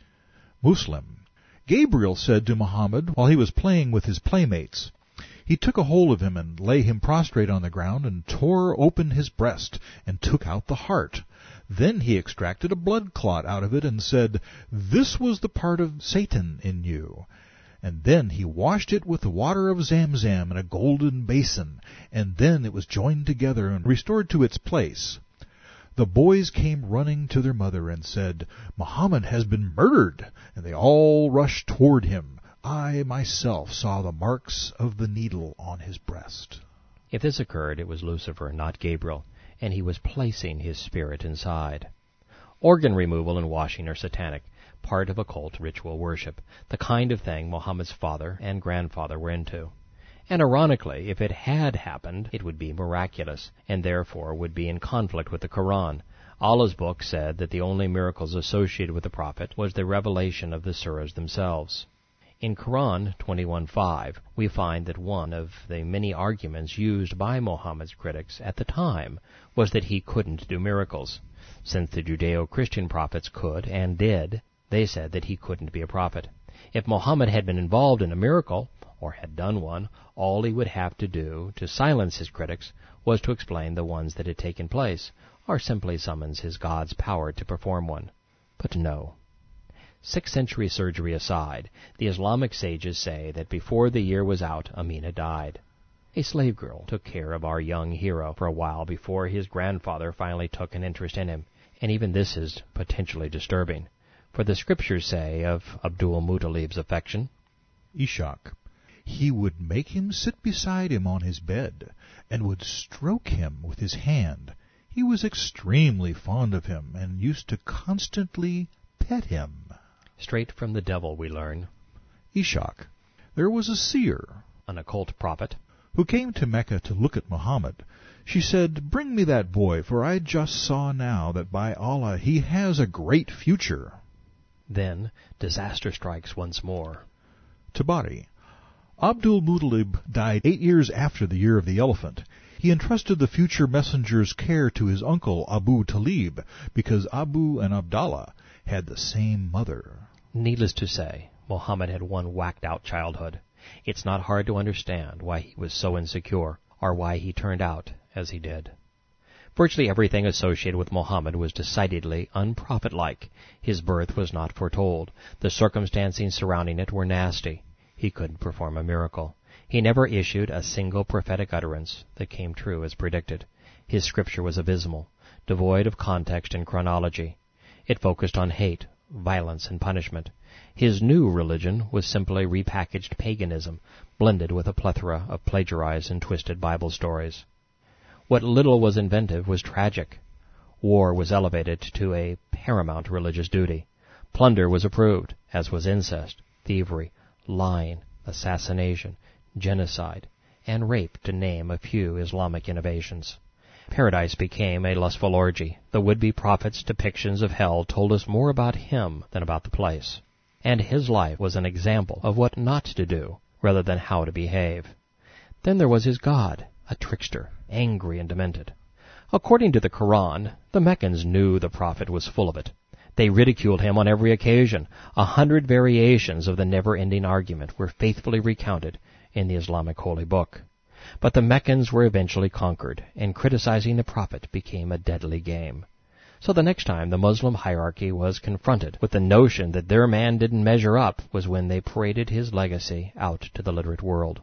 Muslim. Gabriel said to Muhammad while he was playing with his playmates, he took a hold of him and lay him prostrate on the ground and tore open his breast and took out the heart. Then he extracted a blood clot out of it and said, This was the part of Satan in you. And then he washed it with the water of Zamzam in a golden basin, and then it was joined together and restored to its place. The boys came running to their mother and said, Muhammad has been murdered, and they all rushed toward him. I myself saw the marks of the needle on his breast. If this occurred, it was Lucifer, not Gabriel, and he was placing his spirit inside. Organ removal and washing are satanic, part of occult ritual worship, the kind of thing Muhammad's father and grandfather were into. And ironically, if it had happened, it would be miraculous, and therefore would be in conflict with the Quran. Allah's book said that the only miracles associated with the prophet was the revelation of the surahs themselves. In Quran twenty-one five, we find that one of the many arguments used by Muhammad's critics at the time was that he couldn't do miracles. Since the Judeo-Christian prophets could and did, they said that he couldn't be a prophet. If Muhammad had been involved in a miracle, or had done one, all he would have to do to silence his critics was to explain the ones that had taken place, or simply summons his God's power to perform one. But no. Sixth century surgery aside, the Islamic sages say that before the year was out, Amina died. A slave girl took care of our young hero for a while before his grandfather finally took an interest in him, and even this is potentially disturbing. For the scriptures say of Abdul-Muttalib's affection, Ishaq. He would make him sit beside him on his bed, and would stroke him with his hand. He was extremely fond of him, and used to constantly pet him. Straight from the devil, we learn. Ishaq. There was a seer, an occult prophet, who came to Mecca to look at Muhammad. She said, Bring me that boy, for I just saw now that by Allah he has a great future. Then disaster strikes once more. Tabari. Abdul-Muttalib died eight years after the year of the elephant. He entrusted the future messenger's care to his uncle Abu Talib, because Abu and Abdallah had the same mother. Needless to say, Muhammad had one whacked-out childhood. It's not hard to understand why he was so insecure, or why he turned out as he did. Virtually everything associated with Muhammad was decidedly unprophet-like. His birth was not foretold. The circumstances surrounding it were nasty. He couldn't perform a miracle. He never issued a single prophetic utterance that came true as predicted. His scripture was abysmal, devoid of context and chronology. It focused on hate, violence, and punishment. His new religion was simply repackaged paganism, blended with a plethora of plagiarized and twisted Bible stories. What little was inventive was tragic. War was elevated to a paramount religious duty. Plunder was approved, as was incest, thievery, lying, assassination, genocide, and rape, to name a few Islamic innovations. Paradise became a lustful orgy. The would-be prophet's depictions of hell told us more about him than about the place. And his life was an example of what not to do, rather than how to behave. Then there was his God, a trickster, angry and demented. According to the Quran, the Meccans knew the prophet was full of it. They ridiculed him on every occasion. A hundred variations of the never-ending argument were faithfully recounted in the Islamic holy book. But the Meccans were eventually conquered, and criticizing the prophet became a deadly game. So the next time the Muslim hierarchy was confronted with the notion that their man didn't measure up was when they paraded his legacy out to the literate world.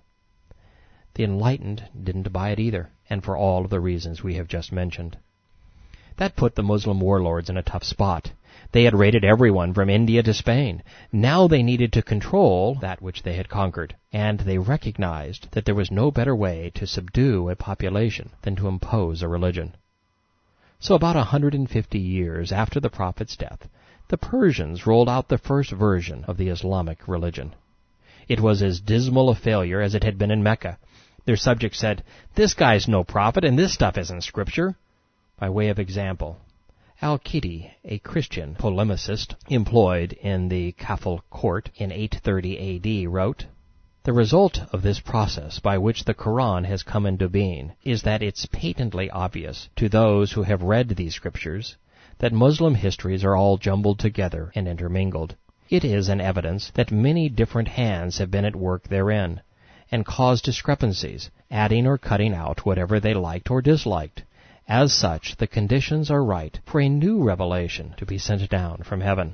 The enlightened didn't buy it either, and for all of the reasons we have just mentioned. That put the Muslim warlords in a tough spot. They had raided everyone from India to Spain. Now they needed to control that which they had conquered, and they recognized that there was no better way to subdue a population than to impose a religion. So about one hundred fifty years after the prophet's death, the Persians rolled out the first version of the Islamic religion. It was as dismal a failure as it had been in Mecca. Their subjects said, "This guy's no prophet, and this stuff isn't scripture." By way of example, Al-Kidi, a Christian polemicist employed in the Kafal court in eight thirty A D, wrote, "The result of this process by which the Quran has come into being is that it's patently obvious to those who have read these scriptures that Muslim histories are all jumbled together and intermingled. It is an evidence that many different hands have been at work therein, and caused discrepancies, adding or cutting out whatever they liked or disliked. As such, the conditions are right for a new revelation to be sent down from heaven."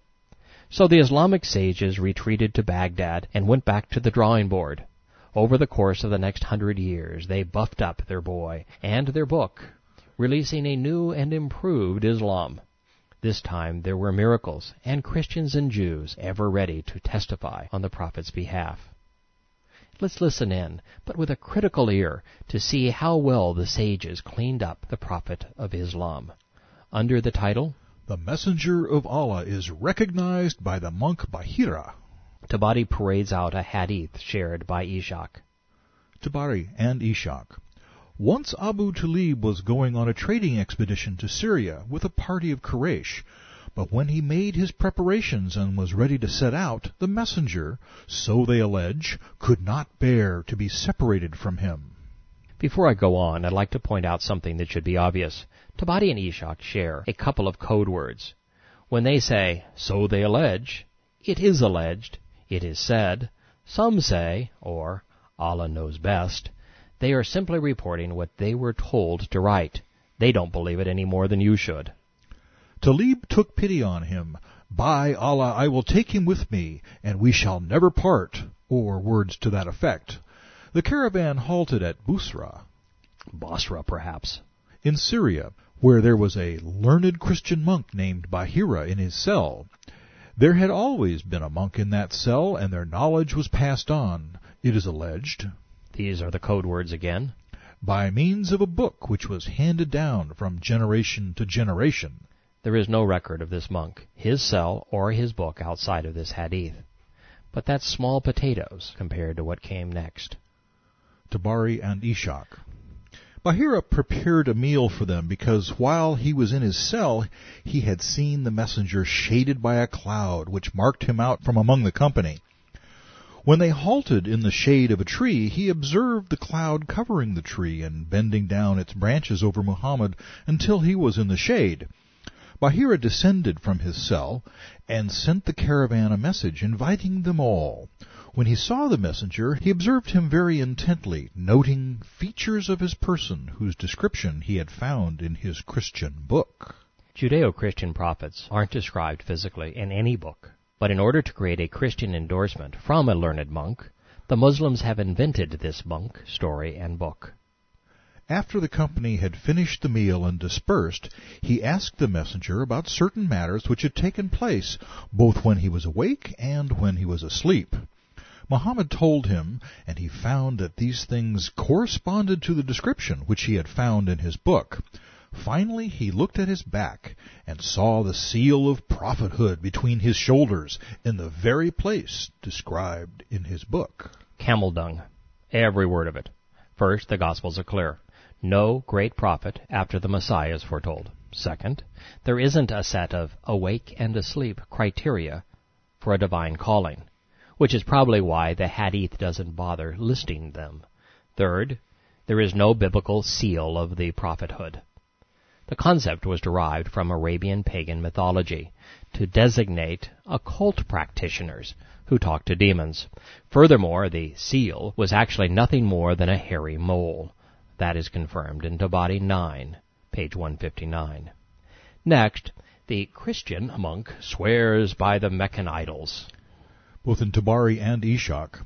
So the Islamic sages retreated to Baghdad and went back to the drawing board. Over the course of the next hundred years, they buffed up their boy and their book, releasing a new and improved Islam. This time there were miracles, and Christians and Jews ever ready to testify on the prophet's behalf. Let's listen in, but with a critical ear, to see how well the sages cleaned up the prophet of Islam. Under the title, The Messenger of Allah is recognized by the monk Bahira. Tabari parades out a hadith shared by Ishaq. Tabari and Ishaq. Once Abu Talib was going on a trading expedition to Syria with a party of Quraysh, but when he made his preparations and was ready to set out, the messenger, so they allege, could not bear to be separated from him. Before I go on, I'd like to point out something that should be obvious. Tabari and Ishaq share a couple of code words. When they say, "so they allege," it is alleged, it is said, some say, or Allah knows best. They are simply reporting what they were told to write. They don't believe it any more than you should. Talib took pity on him. "By Allah, I will take him with me, and we shall never part," or words to that effect. The caravan halted at Busra, Basra, perhaps, in Syria, where there was a learned Christian monk named Bahira in his cell. There had always been a monk in that cell, and their knowledge was passed on, it is alleged. These are the code words again. By means of a book which was handed down from generation to generation. There is no record of this monk, his cell, or his book outside of this hadith. But that's small potatoes compared to what came next. Tabari and Ishaq. Bahira prepared a meal for them because while he was in his cell, he had seen the messenger shaded by a cloud which marked him out from among the company. When they halted in the shade of a tree, he observed the cloud covering the tree and bending down its branches over Muhammad until he was in the shade. Bahira descended from his cell and sent the caravan a message inviting them all. When he saw the messenger, he observed him very intently, noting features of his person whose description he had found in his Christian book. Judeo-Christian prophets aren't described physically in any book, but in order to create a Christian endorsement from a learned monk, the Muslims have invented this monk, story, and book. After the company had finished the meal and dispersed, he asked the messenger about certain matters which had taken place, both when he was awake and when he was asleep. Muhammad told him, and he found that these things corresponded to the description which he had found in his book. Finally, he looked at his back and saw the seal of prophethood between his shoulders in the very place described in his book. Camel dung. Every word of it. First, the Gospels are clear. No great prophet after the Messiah is foretold. Second, there isn't a set of awake and asleep criteria for a divine calling, which is probably why the Hadith doesn't bother listing them. Third, there is no biblical seal of the prophethood. The concept was derived from Arabian pagan mythology to designate occult practitioners who talked to demons. Furthermore, the seal was actually nothing more than a hairy mole. That is confirmed in Tabari nine, page one fifty-nine. Next, the Christian monk swears by the Meccan idols. Both in Tabari and Ishaq.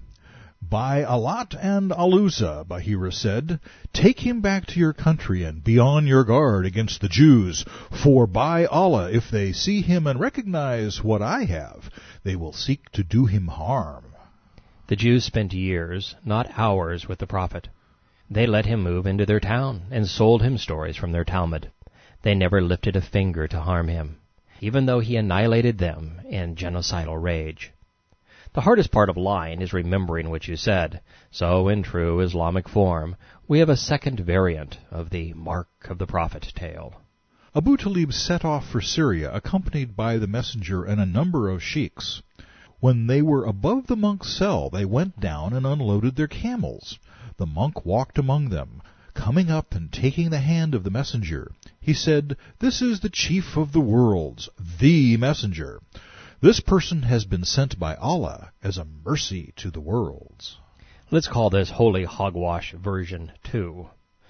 By Alat and Alusa, Bahira said, take him back to your country and be on your guard against the Jews, for by Allah, if they see him and recognize what I have, they will seek to do him harm. The Jews spent years, not hours, with the prophet. They let him move into their town and sold him stories from their Talmud. They never lifted a finger to harm him, even though he annihilated them in genocidal rage. The hardest part of lying is remembering what you said, so in true Islamic form, we have a second variant of the Mark of the Prophet tale. Abu Talib set off for Syria, accompanied by the messenger and a number of sheiks. When they were above the monk's cell, they went down and unloaded their camels. The monk walked among them, coming up and taking the hand of the messenger. He said, "This is the chief of the worlds, the messenger. This person has been sent by Allah as a mercy to the worlds." Let's call this Holy Hogwash version two.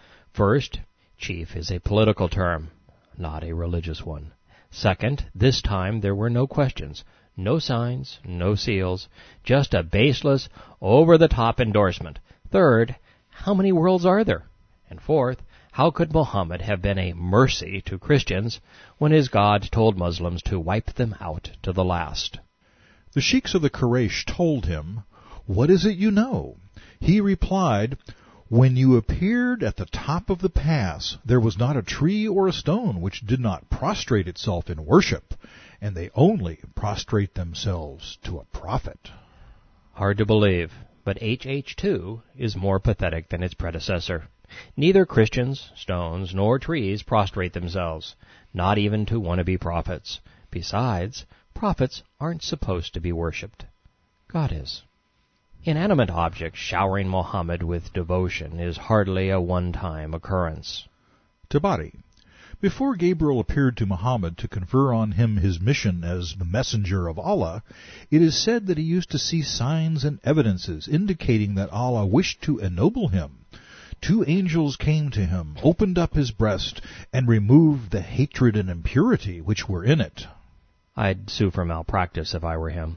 First, chief is a political term, not a religious one. Second, this time there were no questions, no signs, no seals, just a baseless, over-the-top endorsement. Third, how many worlds are there? And fourth, how could Muhammad have been a mercy to Christians when his God told Muslims to wipe them out to the last? The sheiks of the Quraysh told him, "What is it you know?" He replied, "When you appeared at the top of the pass, there was not a tree or a stone which did not prostrate itself in worship, and they only prostrate themselves to a prophet." Hard to believe, but H H two is more pathetic than its predecessor. Neither Christians, stones, nor trees prostrate themselves, not even to wannabe prophets. Besides, prophets aren't supposed to be worshipped. God is. Inanimate objects showering Muhammad with devotion is hardly a one-time occurrence. Tabari. Before Gabriel appeared to Muhammad to confer on him his mission as the messenger of Allah, it is said that he used to see signs and evidences indicating that Allah wished to ennoble him. Two angels came to him, opened up his breast, and removed the hatred and impurity which were in it. I'd sue for malpractice if I were him.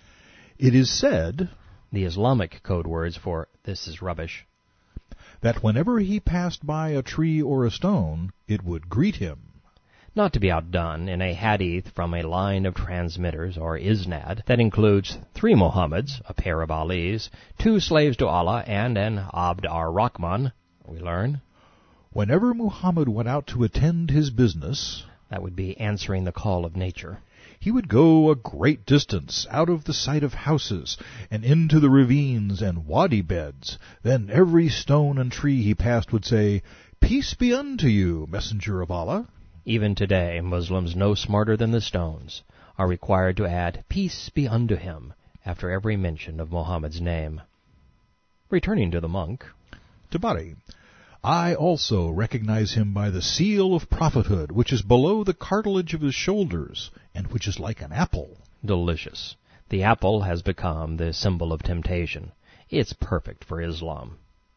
It is said, the Islamic code words for this is rubbish, that whenever he passed by a tree or a stone, it would greet him. Not to be outdone, in a hadith from a line of transmitters, or isnad, that includes three Muhammads, a pair of Alis, two slaves to Allah, and an Abd ar-Rahman, we learn, whenever Muhammad went out to attend his business, that would be answering the call of nature, he would go a great distance out of the sight of houses and into the ravines and wadi beds. Then every stone and tree he passed would say, "Peace be unto you, messenger of Allah." Even today, Muslims no smarter than the stones are required to add, "Peace be unto him," after every mention of Muhammad's name. Returning to the monk, Tabari. I also recognize him by the seal of prophethood, which is below the cartilage of his shoulders, and which is like an apple. Delicious. The apple has become the symbol of temptation. It's perfect for Islam.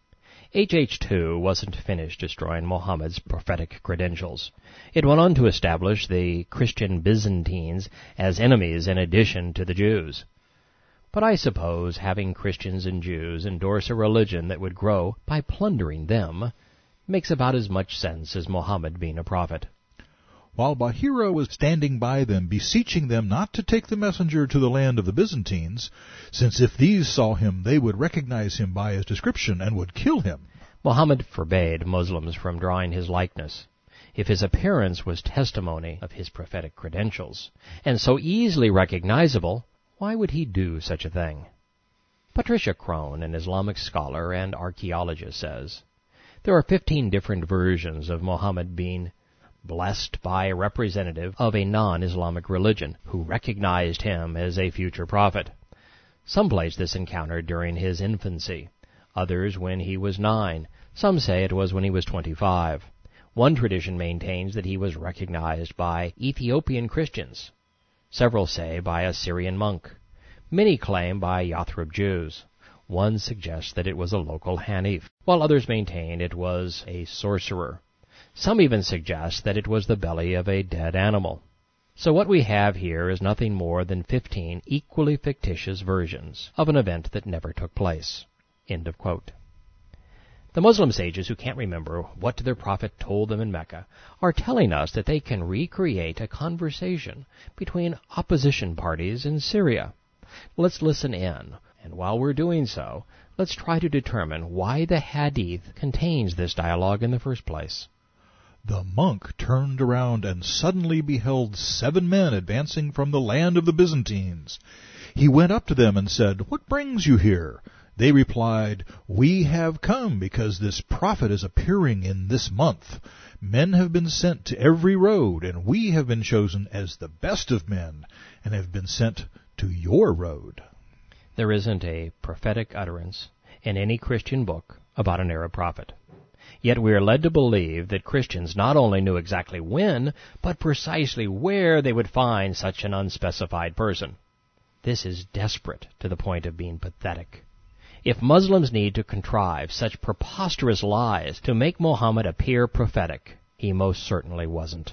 H H two wasn't finished destroying Muhammad's prophetic credentials. It went on to establish the Christian Byzantines as enemies in addition to the Jews. But I suppose having Christians and Jews endorse a religion that would grow by plundering them makes about as much sense as Muhammad being a prophet. While Bahira was standing by them, beseeching them not to take the messenger to the land of the Byzantines, since if these saw him they would recognize him by his description and would kill him, Muhammad forbade Muslims from drawing his likeness. If his appearance was testimony of his prophetic credentials, and so easily recognizable, why would he do such a thing? Patricia Crone, an Islamic scholar and archaeologist, says, there are fifteen different versions of Muhammad being blessed by a representative of a non-Islamic religion who recognized him as a future prophet. Some place this encounter during his infancy, others when he was nine. Some say it was when he was twenty-five. One tradition maintains that he was recognized by Ethiopian Christians. Several say by a Syrian monk. Many claim by Yathrib Jews. One suggests that it was a local Hanif, while others maintain it was a sorcerer. Some even suggest that it was the belly of a dead animal. So what we have here is nothing more than fifteen equally fictitious versions of an event that never took place. End of quote. The Muslim sages who can't remember what their prophet told them in Mecca are telling us that they can recreate a conversation between opposition parties in Syria. Let's listen in, and while we're doing so, let's try to determine why the Hadith contains this dialogue in the first place. The monk turned around and suddenly beheld seven men advancing from the land of the Byzantines. He went up to them and said, "What brings you here?" They replied, "We have come because this prophet is appearing in this month. Men have been sent to every road, and we have been chosen as the best of men, and have been sent to your road." There isn't a prophetic utterance in any Christian book about an Arab prophet. Yet we are led to believe that Christians not only knew exactly when, but precisely where they would find such an unspecified person. This is desperate to the point of being pathetic. If Muslims need to contrive such preposterous lies to make Muhammad appear prophetic, he most certainly wasn't.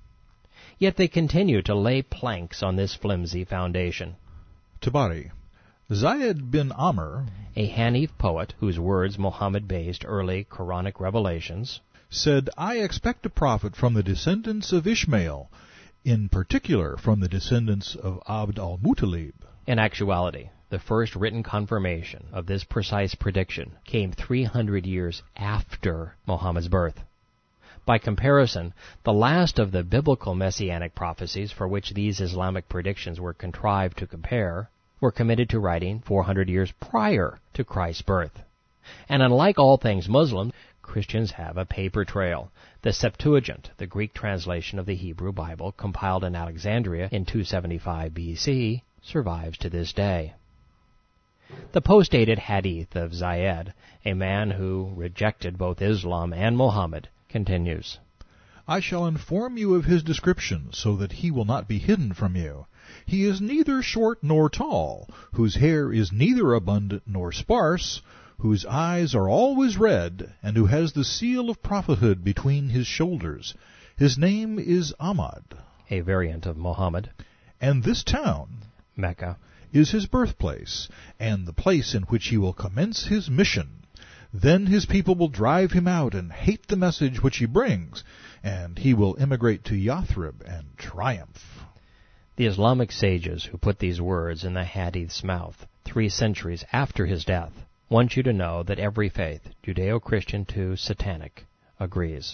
Yet they continue to lay planks on this flimsy foundation. Tabari. Zayed bin Amr, a Hanif poet whose words Muhammad based early Quranic revelations, said, "I expect a prophet from the descendants of Ishmael, in particular from the descendants of Abd al-Muttalib." In actuality, the first written confirmation of this precise prediction came three hundred years after Muhammad's birth. By comparison, the last of the biblical messianic prophecies for which these Islamic predictions were contrived to compare were committed to writing four hundred years prior to Christ's birth. And unlike all things Muslim, Christians have a paper trail. The Septuagint, the Greek translation of the Hebrew Bible compiled in Alexandria in two seventy-five B C, survives to this day. The post-dated Hadith of Zayed, a man who rejected both Islam and Muhammad, continues, "I shall inform you of his description, so that he will not be hidden from you. He is neither short nor tall, whose hair is neither abundant nor sparse, whose eyes are always red, and who has the seal of prophethood between his shoulders. His name is Ahmad," a variant of Muhammad, "and this town," Mecca, "is his birthplace, and the place in which he will commence his mission. Then his people will drive him out and hate the message which he brings, and he will emigrate to Yathrib and triumph." The Islamic sages who put these words in the Hadith's mouth three centuries after his death want you to know that every faith, Judeo-Christian to Satanic, agrees.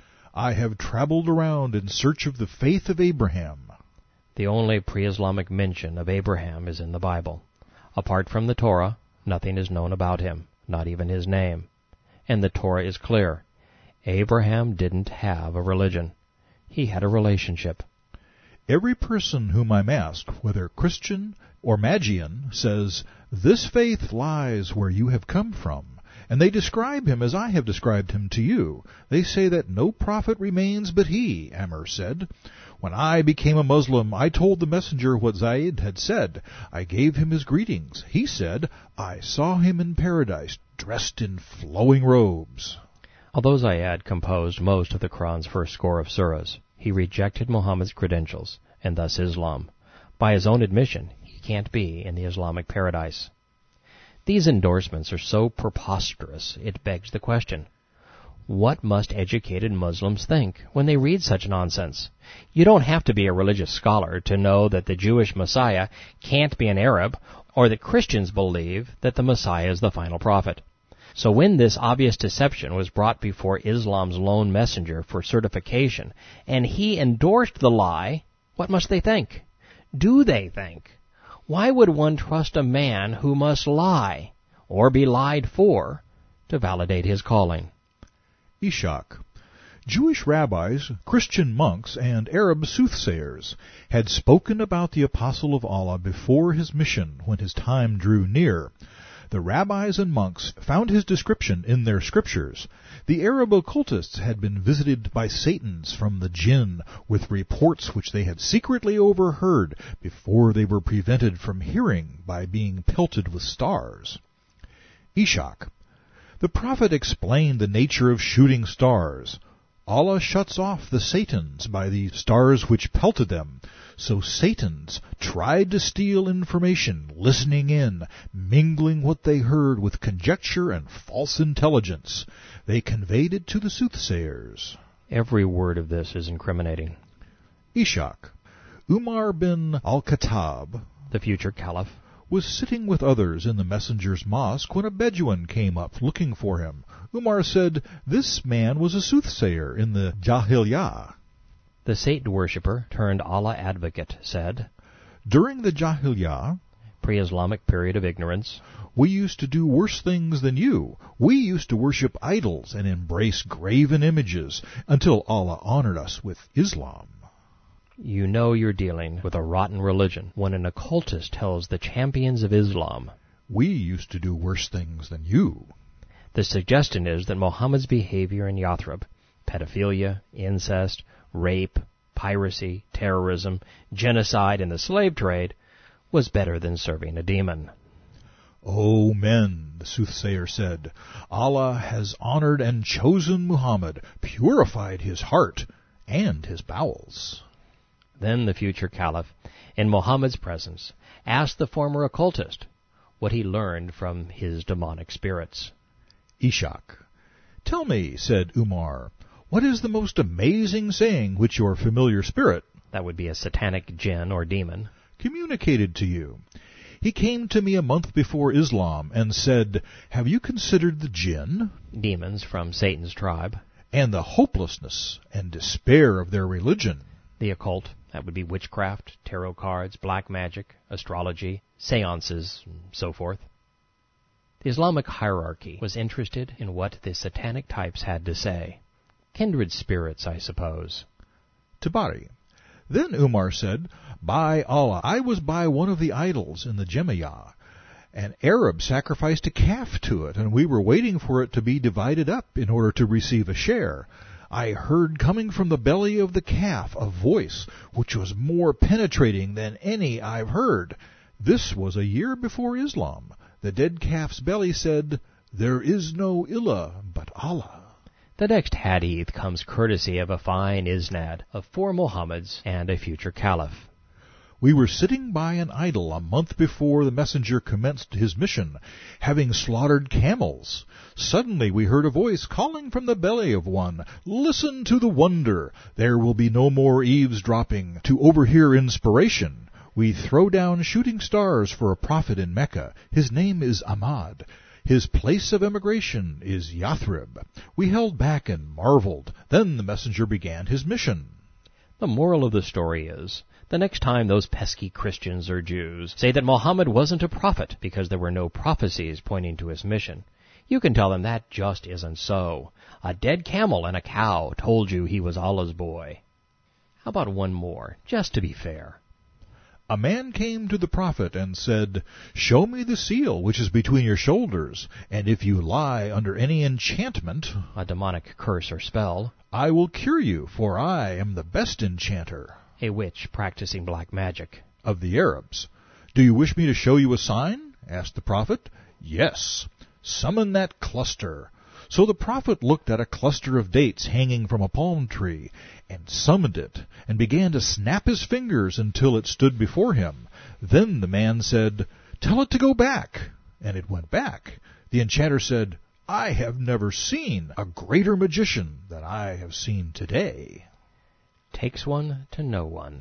"I have traveled around in search of the faith of Abraham." The only pre-Islamic mention of Abraham is in the Bible. Apart from the Torah, nothing is known about him, not even his name. And the Torah is clear. Abraham didn't have a religion. He had a relationship. "Every person whom I'm asked, whether Christian or Magian, says, 'This faith lies where you have come from,' and they describe him as I have described him to you. They say that no prophet remains but he," Amr said. "When I became a Muslim, I told the messenger what Zayed had said. I gave him his greetings. He said, 'I saw him in paradise, dressed in flowing robes.'" Although Zayed composed most of the Quran's first score of surahs, he rejected Muhammad's credentials, and thus Islam. By his own admission, he can't be in the Islamic paradise. These endorsements are so preposterous, it begs the question, what must educated Muslims think when they read such nonsense? You don't have to be a religious scholar to know that the Jewish Messiah can't be an Arab, or that Christians believe that the Messiah is the final prophet. So when this obvious deception was brought before Islam's lone messenger for certification, and he endorsed the lie, what must they think? Do they think? Why would one trust a man who must lie, or be lied for, to validate his calling? Ishak. Jewish rabbis, Christian monks, and Arab soothsayers had spoken about the apostle of Allah before his mission when his time drew near. The rabbis and monks found his description in their scriptures. The Arab occultists had been visited by Satans from the jinn with reports which they had secretly overheard before they were prevented from hearing by being pelted with stars. Ishak. The prophet explained the nature of shooting stars. Allah shuts off the Satans by the stars which pelted them. So Satans tried to steal information, listening in, mingling what they heard with conjecture and false intelligence. They conveyed it to the soothsayers. Every word of this is incriminating. Ishak. Umar bin al-Khattab, the future caliph, was sitting with others in the messenger's mosque when a Bedouin came up looking for him. Umar said, "This man was a soothsayer in the Jahiliyyah." The Satan worshipper turned Allah advocate said, "During the Jahiliyyah, pre-Islamic period of ignorance, we used to do worse things than you. We used to worship idols and embrace graven images until Allah honored us with Islam." You know you're dealing with a rotten religion when an occultist tells the champions of Islam, "We used to do worse things than you." The suggestion is that Muhammad's behavior in Yathrib, pedophilia, incest, rape, piracy, terrorism, genocide, and the slave trade, was better than serving a demon. "O men," the soothsayer said, "Allah has honored and chosen Muhammad, purified his heart and his bowels." Then the future caliph, in Muhammad's presence, asked the former occultist what he learned from his demonic spirits. Ishak. "Tell me," said Umar, "what is the most amazing saying which your familiar spirit," that would be a satanic jinn or demon, "communicated to you? He came to me a month before Islam and said, 'Have you considered the jinn?'" demons from Satan's tribe, "and the hopelessness and despair of their religion." The occult, that would be witchcraft, tarot cards, black magic, astrology, seances, and so forth. The Islamic hierarchy was interested in what the satanic types had to say. Kindred spirits, I suppose. Tabari. Then Umar said, "By Allah, I was by one of the idols in the Jemiah. An Arab sacrificed a calf to it, and we were waiting for it to be divided up in order to receive a share. I heard coming from the belly of the calf a voice which was more penetrating than any I've heard. This was a year before Islam. The dead calf's belly said, 'There is no ilah but Allah.'" The next hadith comes courtesy of a fine isnad of four Muhammads and a future caliph. "We were sitting by an idol a month before the messenger commenced his mission, having slaughtered camels. Suddenly we heard a voice calling from the belly of one, 'Listen to the wonder. There will be no more eavesdropping to overhear inspiration. We throw down shooting stars for a prophet in Mecca. His name is Ahmad. His place of emigration is Yathrib. We held back and marveled. Then the messenger began his mission.'" The moral of the story is, the next time those pesky Christians or Jews say that Muhammad wasn't a prophet because there were no prophecies pointing to his mission, you can tell them that just isn't so. A dead camel and a cow told you he was Allah's boy. How about one more, just to be fair? "A man came to the prophet and said, 'Show me the seal which is between your shoulders, and if you lie under any enchantment,' a demonic curse or spell, "'I will cure you, for I am the best enchanter,' a witch practicing black magic, of the Arabs. 'Do you wish me to show you a sign?' asked the prophet. 'Yes. Summon that cluster.' So the prophet looked at a cluster of dates hanging from a palm tree, and summoned it, and began to snap his fingers until it stood before him. Then the man said, 'Tell it to go back,' and it went back. The enchanter said, 'I have never seen a greater magician than I have seen today.'" Takes one to know one.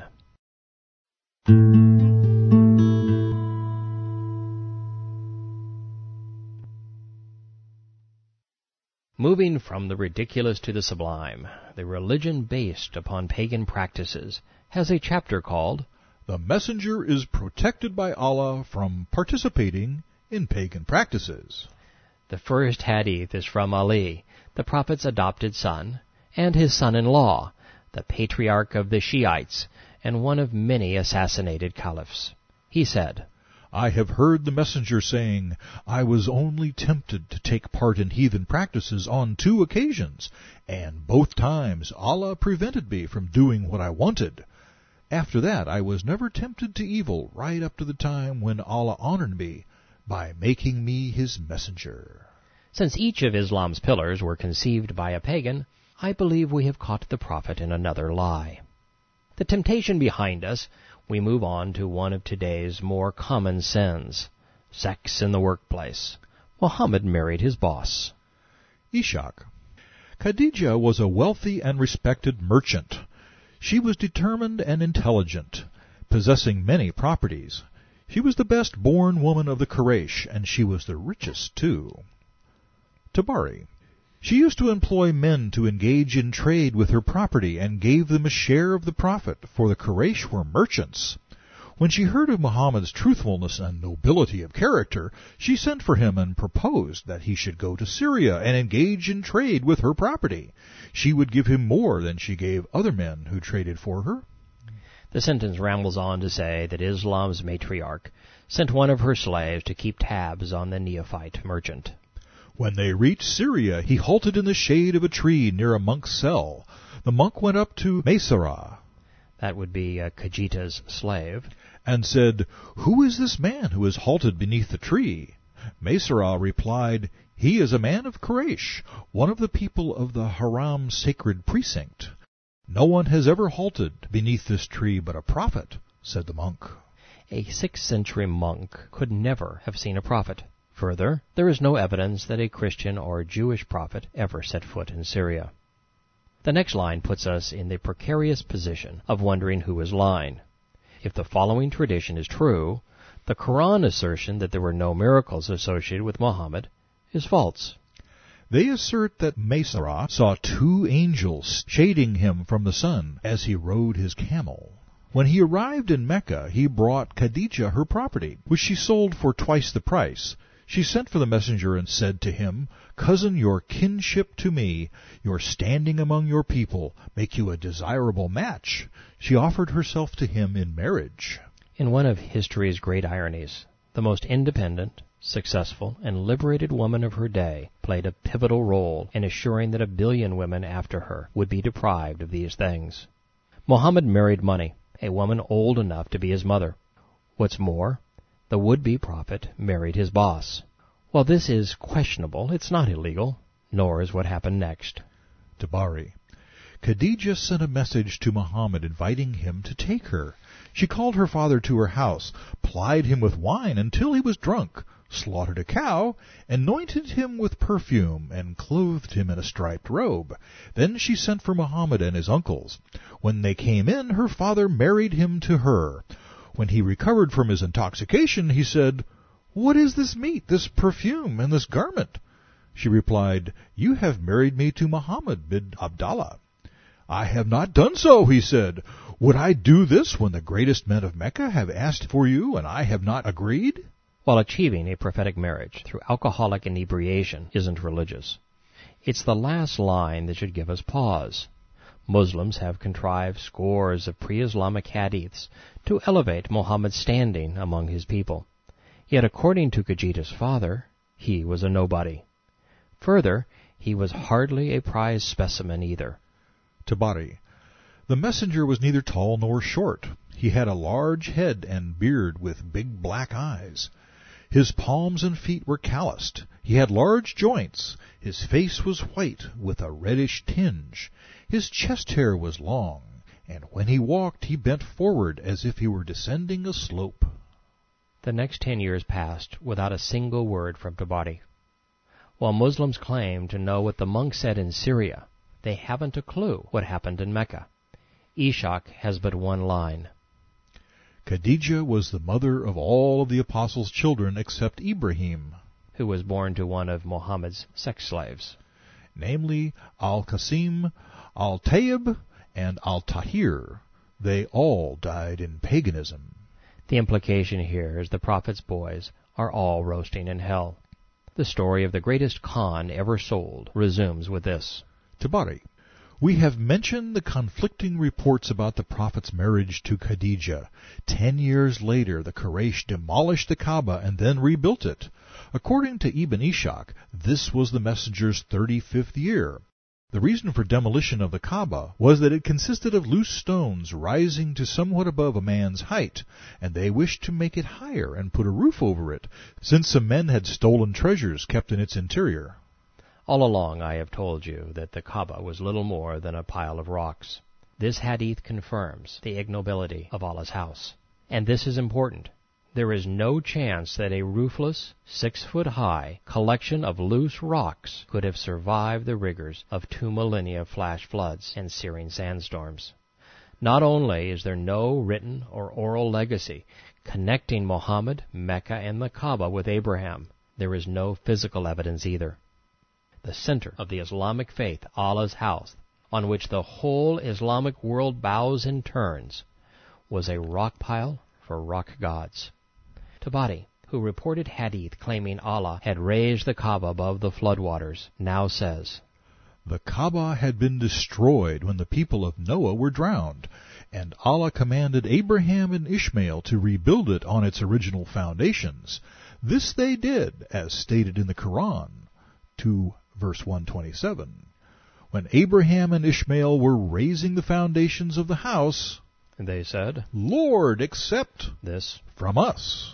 Moving from the ridiculous to the sublime, the religion based upon pagan practices has a chapter called The messenger is protected by Allah from participating in pagan practices. The first hadith is from Ali, the Prophet's adopted son, and his son-in-law, the patriarch of the Shiites, and one of many assassinated caliphs. He said, I have heard the messenger saying, I was only tempted to take part in heathen practices on two occasions, and both times Allah prevented me from doing what I wanted. After that I was never tempted to evil right up to the time when Allah honored me by making me his messenger. Since each of Islam's pillars were conceived by a pagan, I believe we have caught the Prophet in another lie. The temptation behind us, we move on to one of today's more common sins, sex in the workplace. Muhammad married his boss. Ishaq. Khadijah was a wealthy and respected merchant. She was determined and intelligent, possessing many properties. She was the best-born woman of the Quraysh, and she was the richest, too. Tabari. She used to employ men to engage in trade with her property and gave them a share of the profit, for the Quraysh were merchants. When she heard of Muhammad's truthfulness and nobility of character, she sent for him and proposed that he should go to Syria and engage in trade with her property. She would give him more than she gave other men who traded for her. The sentence rambles on to say that Islam's matriarch sent one of her slaves to keep tabs on the neophyte merchant. When they reached Syria, he halted in the shade of a tree near a monk's cell. The monk went up to Maysara, that would be uh, Kajita's slave, and said, Who is this man who has halted beneath the tree? Maysara replied, He is a man of Quraysh, one of the people of the Haram sacred precinct. No one has ever halted beneath this tree but a prophet, said the monk. A sixth century monk could never have seen a prophet. Further, there is no evidence that a Christian or Jewish prophet ever set foot in Syria. The next line puts us in the precarious position of wondering who is lying. If the following tradition is true, the Quran assertion that there were no miracles associated with Muhammad is false. They assert that Maysara saw two angels shading him from the sun as he rode his camel. When he arrived in Mecca, he brought Khadijah her property, which she sold for twice the price. She sent for the messenger and said to him, Cousin, your kinship to me, your standing among your people, make you a desirable match. She offered herself to him in marriage. In one of history's great ironies, the most independent, successful, and liberated woman of her day played a pivotal role in assuring that a billion women after her would be deprived of these things. Muhammad married money, a woman old enough to be his mother. What's more, the would-be prophet married his boss. While this is questionable, it's not illegal, nor is what happened next. Tabari. Khadijah sent a message to Muhammad inviting him to take her. She called her father to her house, plied him with wine until he was drunk, slaughtered a cow, anointed him with perfume, and clothed him in a striped robe. Then she sent for Muhammad and his uncles. When they came in, her father married him to her. When he recovered from his intoxication, he said, What is this meat, this perfume, and this garment? She replied, You have married me to Muhammad bin Abdallah. I have not done so, he said. Would I do this when the greatest men of Mecca have asked for you, and I have not agreed? While achieving a prophetic marriage through alcoholic inebriation isn't religious, it's the last line that should give us pause. Muslims have contrived scores of pre-Islamic hadiths to elevate Muhammad's standing among his people. Yet according to Kajita's father, he was a nobody. Further, he was hardly a prize specimen either. Tabari. The messenger was neither tall nor short. He had a large head and beard with big black eyes. His palms and feet were calloused. He had large joints. His face was white with a reddish tinge. His chest hair was long, and when he walked he bent forward as if he were descending a slope. The next ten years passed without a single word from Tabari. While Muslims claim to know what the monk said in Syria, they haven't a clue what happened in Mecca. Ishaq has but one line. Khadijah was the mother of all of the apostles' children except Ibrahim, who was born to one of Muhammad's sex slaves, namely Al-Qasim, Al-Tayyib, and Al-Tahir. they all died in paganism. The implication here is the prophet's boys are all roasting in hell. The story of the greatest Khan ever sold resumes with this. Tabari. We have mentioned the conflicting reports about the prophet's marriage to Khadijah. Ten years later, the Quraysh demolished the Kaaba and then rebuilt it. According to Ibn Ishaq, this was the messenger's thirty-fifth year. The reason for demolition of the Kaaba was that it consisted of loose stones rising to somewhat above a man's height, and they wished to make it higher and put a roof over it, since some men had stolen treasures kept in its interior. All along I have told you that the Kaaba was little more than a pile of rocks. This hadith confirms the ignobility of Allah's house. And this is important. There is no chance that a roofless, six-foot-high collection of loose rocks could have survived the rigors of two millennia of flash floods and searing sandstorms. Not only is there no written or oral legacy connecting Muhammad, Mecca, and the Kaaba with Abraham, there is no physical evidence either. The center of the Islamic faith, Allah's house, on which the whole Islamic world bows and turns, was a rock pile for rock gods. Tabari, who reported hadith claiming Allah had raised the Kaaba above the floodwaters, now says, The Kaaba had been destroyed when the people of Noah were drowned, and Allah commanded Abraham and Ishmael to rebuild it on its original foundations. This they did, as stated in the Quran, two verse one twenty-seven. When Abraham and Ishmael were raising the foundations of the house, they said, Lord, accept this from us.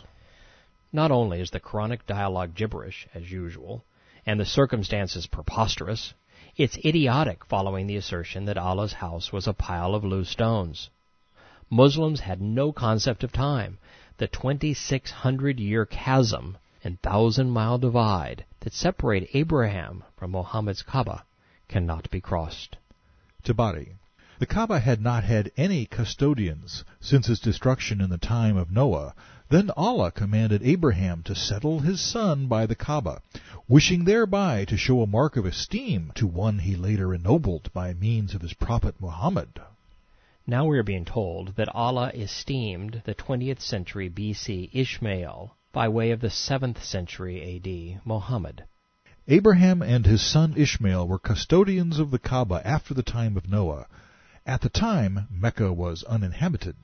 Not only is the Quranic dialogue gibberish, as usual, and the circumstances preposterous, it's idiotic following the assertion that Allah's house was a pile of loose stones. Muslims had no concept of time. The twenty-six hundred year chasm and thousand-mile divide that separate Abraham from Muhammad's Kaaba cannot be crossed. Tabari. The Kaaba had not had any custodians since its destruction in the time of Noah. Then Allah commanded Abraham to settle his son by the Kaaba, wishing thereby to show a mark of esteem to one he later ennobled by means of his prophet Muhammad. Now we are being told that Allah esteemed the twentieth century B C Ishmael by way of the seventh century A D Muhammad. Abraham and his son Ishmael were custodians of the Kaaba after the time of Noah. At the time, Mecca was uninhabited.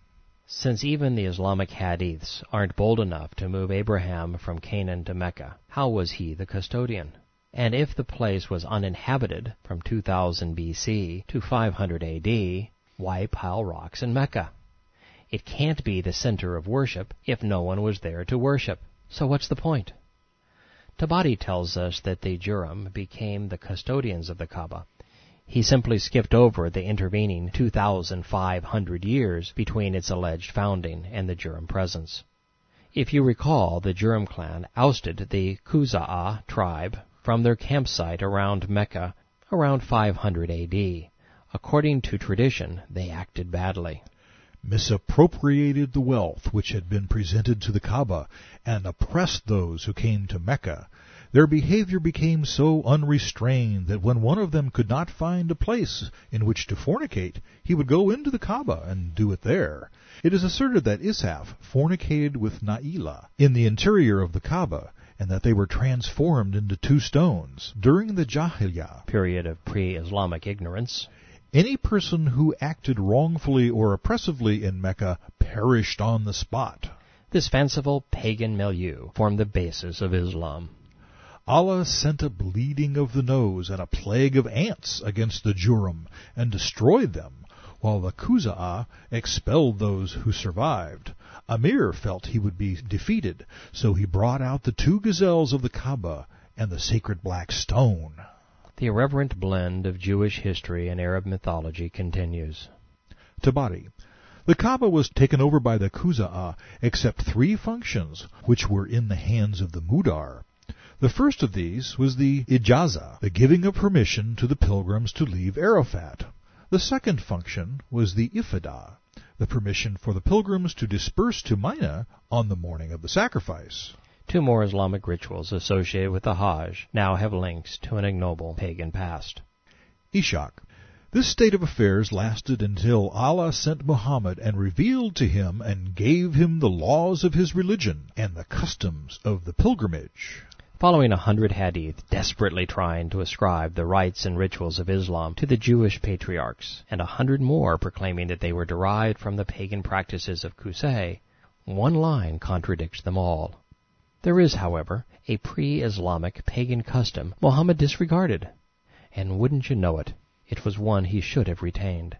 Since even the Islamic hadiths aren't bold enough to move Abraham from Canaan to Mecca, how was he the custodian? And if the place was uninhabited from two thousand B C to five hundred A D, why pile rocks in Mecca? It can't be the center of worship if no one was there to worship. So what's the point? Tabari tells us that the Jurim became the custodians of the Kaaba. He simply skipped over the intervening two thousand five hundred years between its alleged founding and the Jurim presence. If you recall, the Jurim clan ousted the Khuza'ah tribe from their campsite around Mecca around five hundred A D. According to tradition, they acted badly. Misappropriated the wealth which had been presented to the Kaaba, and oppressed those who came to Mecca. Their behavior became so unrestrained that when one of them could not find a place in which to fornicate, he would go into the Kaaba and do it there. It is asserted that Ishaf fornicated with Na'ilah in the interior of the Kaaba, and that they were transformed into two stones during the Jahiliyyah period of pre-Islamic ignorance. Any person who acted wrongfully or oppressively in Mecca perished on the spot. This fanciful pagan milieu formed the basis of Islam. Allah sent a bleeding of the nose and a plague of ants against the Jurim and destroyed them, while the Khuza'ah expelled those who survived. Amir felt he would be defeated, so he brought out the two gazelles of the Kaaba and the sacred black stone. The irreverent blend of Jewish history and Arab mythology continues. Tabari. The Kaaba was taken over by the Khuza'ah, except three functions, which were in the hands of the Mudar. The first of these was the Ijaza, the giving of permission to the pilgrims to leave Arafat. The second function was the Ifadah, the permission for the pilgrims to disperse to Mina on the morning of the sacrifice. Two more Islamic rituals associated with the Hajj now have links to an ignoble pagan past. Ishaq. This state of affairs lasted until Allah sent Muhammad and revealed to him and gave him the laws of his religion and the customs of the pilgrimage. Following a hundred hadith desperately trying to ascribe the rites and rituals of Islam to the Jewish patriarchs, and a hundred more proclaiming that they were derived from the pagan practices of Qusay, one line contradicts them all. There is, however, a pre-Islamic pagan custom Muhammad disregarded, and wouldn't you know it, it was one he should have retained.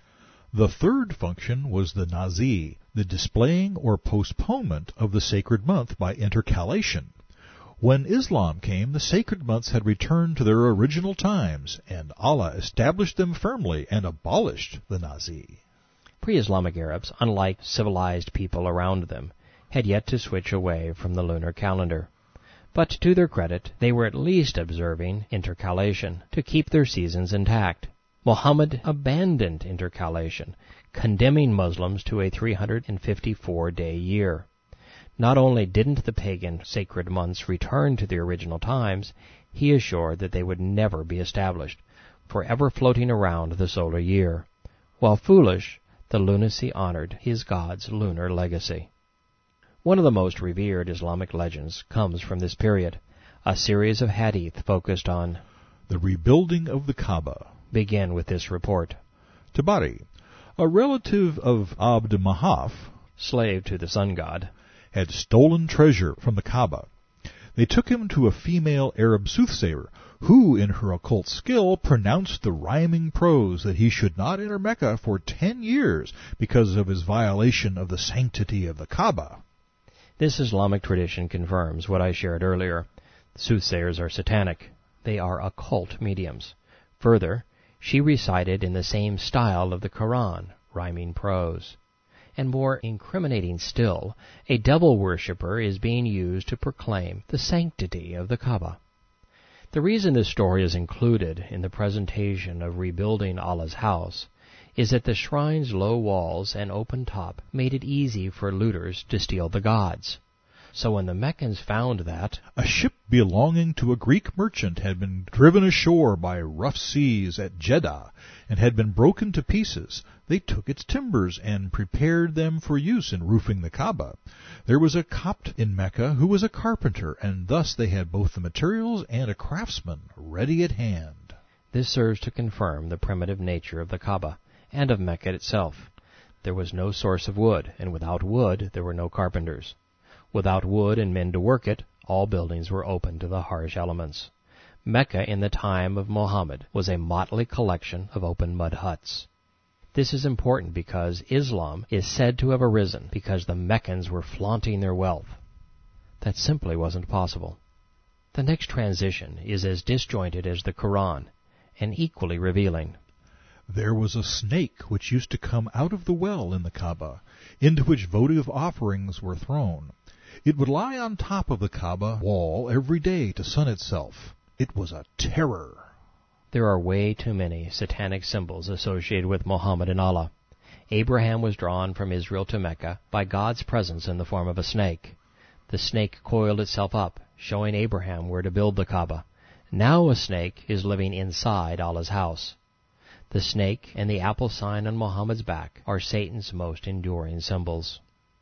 The third function was the nazi, the displaying or postponement of the sacred month by intercalation. When Islam came, the sacred months had returned to their original times, and Allah established them firmly and abolished the nazi. Pre-Islamic Arabs, unlike civilized people around them, had yet to switch away from the lunar calendar. But to their credit, they were at least observing intercalation to keep their seasons intact. Muhammad abandoned intercalation, condemning Muslims to a three hundred fifty-four day year. Not only didn't the pagan sacred months return to the original times, he assured that they would never be established, forever floating around the solar year. While foolish, the lunacy honored his God's lunar legacy. One of the most revered Islamic legends comes from this period. A series of hadith focused on the rebuilding of the Kaaba. Begin with this report. Tabari, a relative of Abd Mahaf, slave to the sun god, had stolen treasure from the Kaaba. They took him to a female Arab soothsayer, who, in her occult skill, pronounced the rhyming prose that he should not enter Mecca for ten years because of his violation of the sanctity of the Kaaba. This Islamic tradition confirms what I shared earlier. Soothsayers are satanic. They are occult mediums. Further, she recited in the same style of the Quran, rhyming prose. And more incriminating still, a devil worshipper is being used to proclaim the sanctity of the Kaaba. The reason this story is included in the presentation of rebuilding Allah's house is that the shrine's low walls and open top made it easy for looters to steal the gods. So when the Meccans found that a ship belonging to a Greek merchant had been driven ashore by rough seas at Jeddah and had been broken to pieces, they took its timbers and prepared them for use in roofing the Kaaba. There was a Copt in Mecca who was a carpenter, and thus they had both the materials and a craftsman ready at hand. This serves to confirm the primitive nature of the Kaaba and of Mecca itself. There was no source of wood, and without wood there were no carpenters. Without wood and men to work it, all buildings were open to the harsh elements. Mecca in the time of Muhammad was a motley collection of open mud huts. This is important because Islam is said to have arisen because the Meccans were flaunting their wealth. That simply wasn't possible. The next transition is as disjointed as the Quran, and equally revealing. There was a snake which used to come out of the well in the Kaaba, into which votive offerings were thrown. It would lie on top of the Kaaba wall every day to sun itself. It was a terror. There are way too many satanic symbols associated with Muhammad and Allah. Abraham was drawn from Israel to Mecca by God's presence in the form of a snake. The snake coiled itself up, showing Abraham where to build the Kaaba. Now a snake is living inside Allah's house. The snake and the apple sign on Muhammad's back are Satan's most enduring symbols.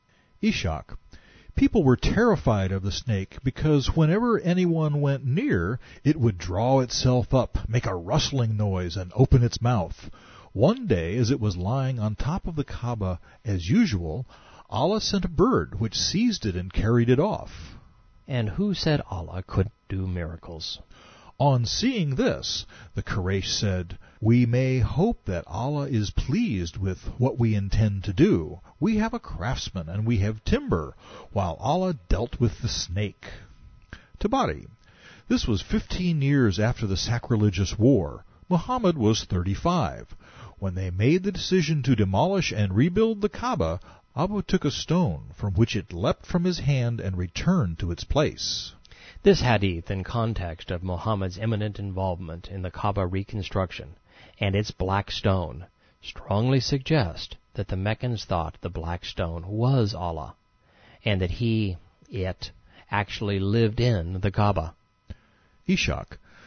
Ishaq. People were terrified of the snake because whenever anyone went near, it would draw itself up, make a rustling noise, and open its mouth. One day, as it was lying on top of the Kaaba as usual, Allah sent a bird which seized it and carried it off. And who said Allah could do miracles? On seeing this, the Quraysh said, "We may hope that Allah is pleased with what we intend to do. We have a craftsman and we have timber, while Allah dealt with the snake." Tabari. This was fifteen years after the sacrilegious war. Muhammad was thirty-five. When they made the decision to demolish and rebuild the Kaaba, Abu took a stone from which it leapt from his hand and returned to its place. This hadith, in context of Muhammad's imminent involvement in the Kaaba reconstruction and its black stone, strongly suggest that the Meccans thought the black stone was Allah, and that he, it, actually lived in the Kaaba. Ishaq.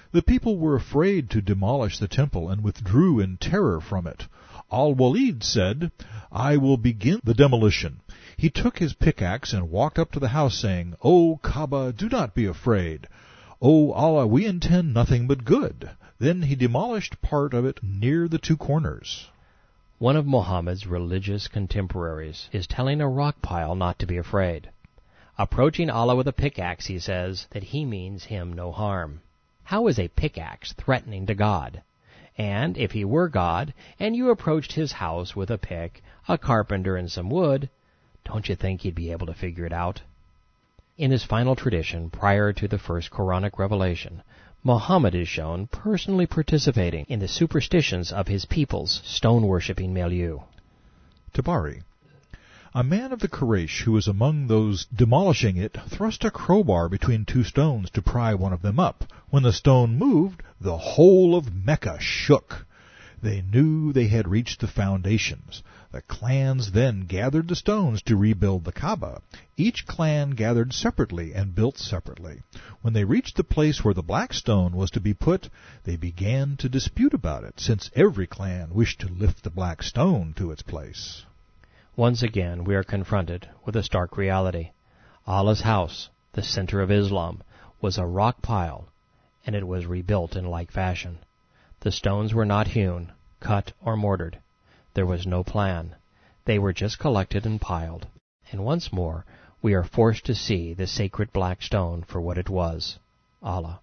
The people were afraid to demolish the temple and withdrew in terror from it. Al-Walid said, I will begin the demolition. He took his pickaxe and walked up to the house, saying, O Kaaba, do not be afraid. O Allah, we intend nothing but good. Then he demolished part of it near the two corners. One of Muhammad's religious contemporaries is telling a rock pile not to be afraid. Approaching Allah with a pickaxe, he says that he means him no harm. How is a pickaxe threatening to God? And if he were God, and you approached his house with a pick, a carpenter, and some wood, don't you think he'd be able to figure it out? In his final tradition, prior to the first Quranic revelation, Muhammad is shown personally participating in the superstitions of his people's stone-worshipping milieu. Tabari. A man of the Quraysh who was among those demolishing it thrust a crowbar between two stones to pry one of them up. When the stone moved, the whole of Mecca shook. They knew they had reached the foundations. The clans then gathered the stones to rebuild the Kaaba. Each clan gathered separately and built separately. When they reached the place where the black stone was to be put, they began to dispute about it, since every clan wished to lift the black stone to its place. Once again, we are confronted with a stark reality. Allah's house, the center of Islam, was a rock pile, and it was rebuilt in like fashion. The stones were not hewn, cut, or mortared. There was no plan. They were just collected and piled. And once more, we are forced to see the sacred black stone for what it was, Allah.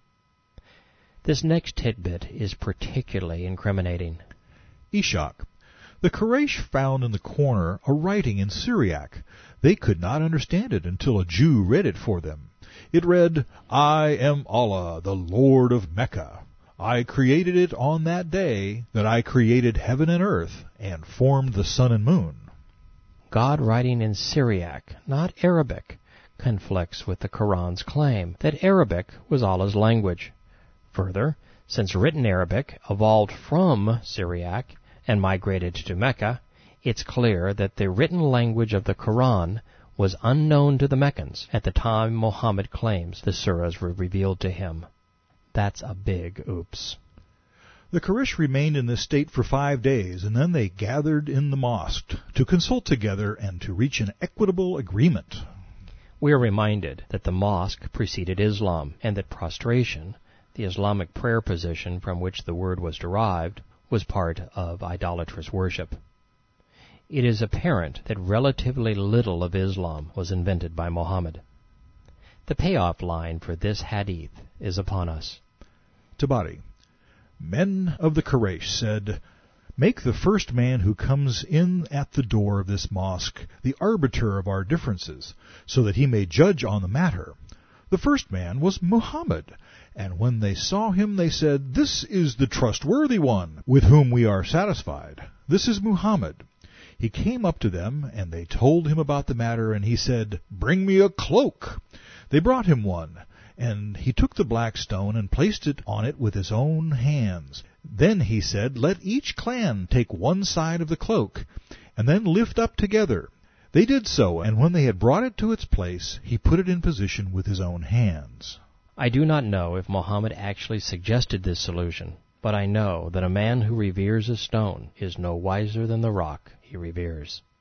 This next tidbit is particularly incriminating. Ishaq. The Quraysh found in the corner a writing in Syriac. They could not understand it until a Jew read it for them. It read, I am Allah, the Lord of Mecca. I created it on that day that I created heaven and earth, and formed the sun and moon. God writing in Syriac, not Arabic, conflicts with the Quran's claim that Arabic was Allah's language. Further, since written Arabic evolved from Syriac and migrated to Mecca, it's clear that the written language of the Quran was unknown to the Meccans at the time Muhammad claims the surahs were revealed to him. That's a big oops. The Quraysh remained in this state for five days, and then they gathered in the mosque to consult together and to reach an equitable agreement. We are reminded that the mosque preceded Islam, and that prostration, the Islamic prayer position from which the word was derived, was part of idolatrous worship. It is apparent that relatively little of Islam was invented by Muhammad. The payoff line for this hadith is upon us. Tabari. Men of the Quraysh said, Make the first man who comes in at the door of this mosque the arbiter of our differences, so that he may judge on the matter. The first man was Muhammad, and when they saw him they said, This is the trustworthy one, with whom we are satisfied. This is Muhammad. He came up to them, and they told him about the matter, and he said, Bring me a cloak. They brought him one, and he took the black stone and placed it on it with his own hands. Then he said, Let each clan take one side of the cloak, and then lift up together. They did so, and when they had brought it to its place, he put it in position with his own hands. I do not know if Muhammad actually suggested this solution, but I know that a man who reveres a stone is no wiser than the rock he reveres.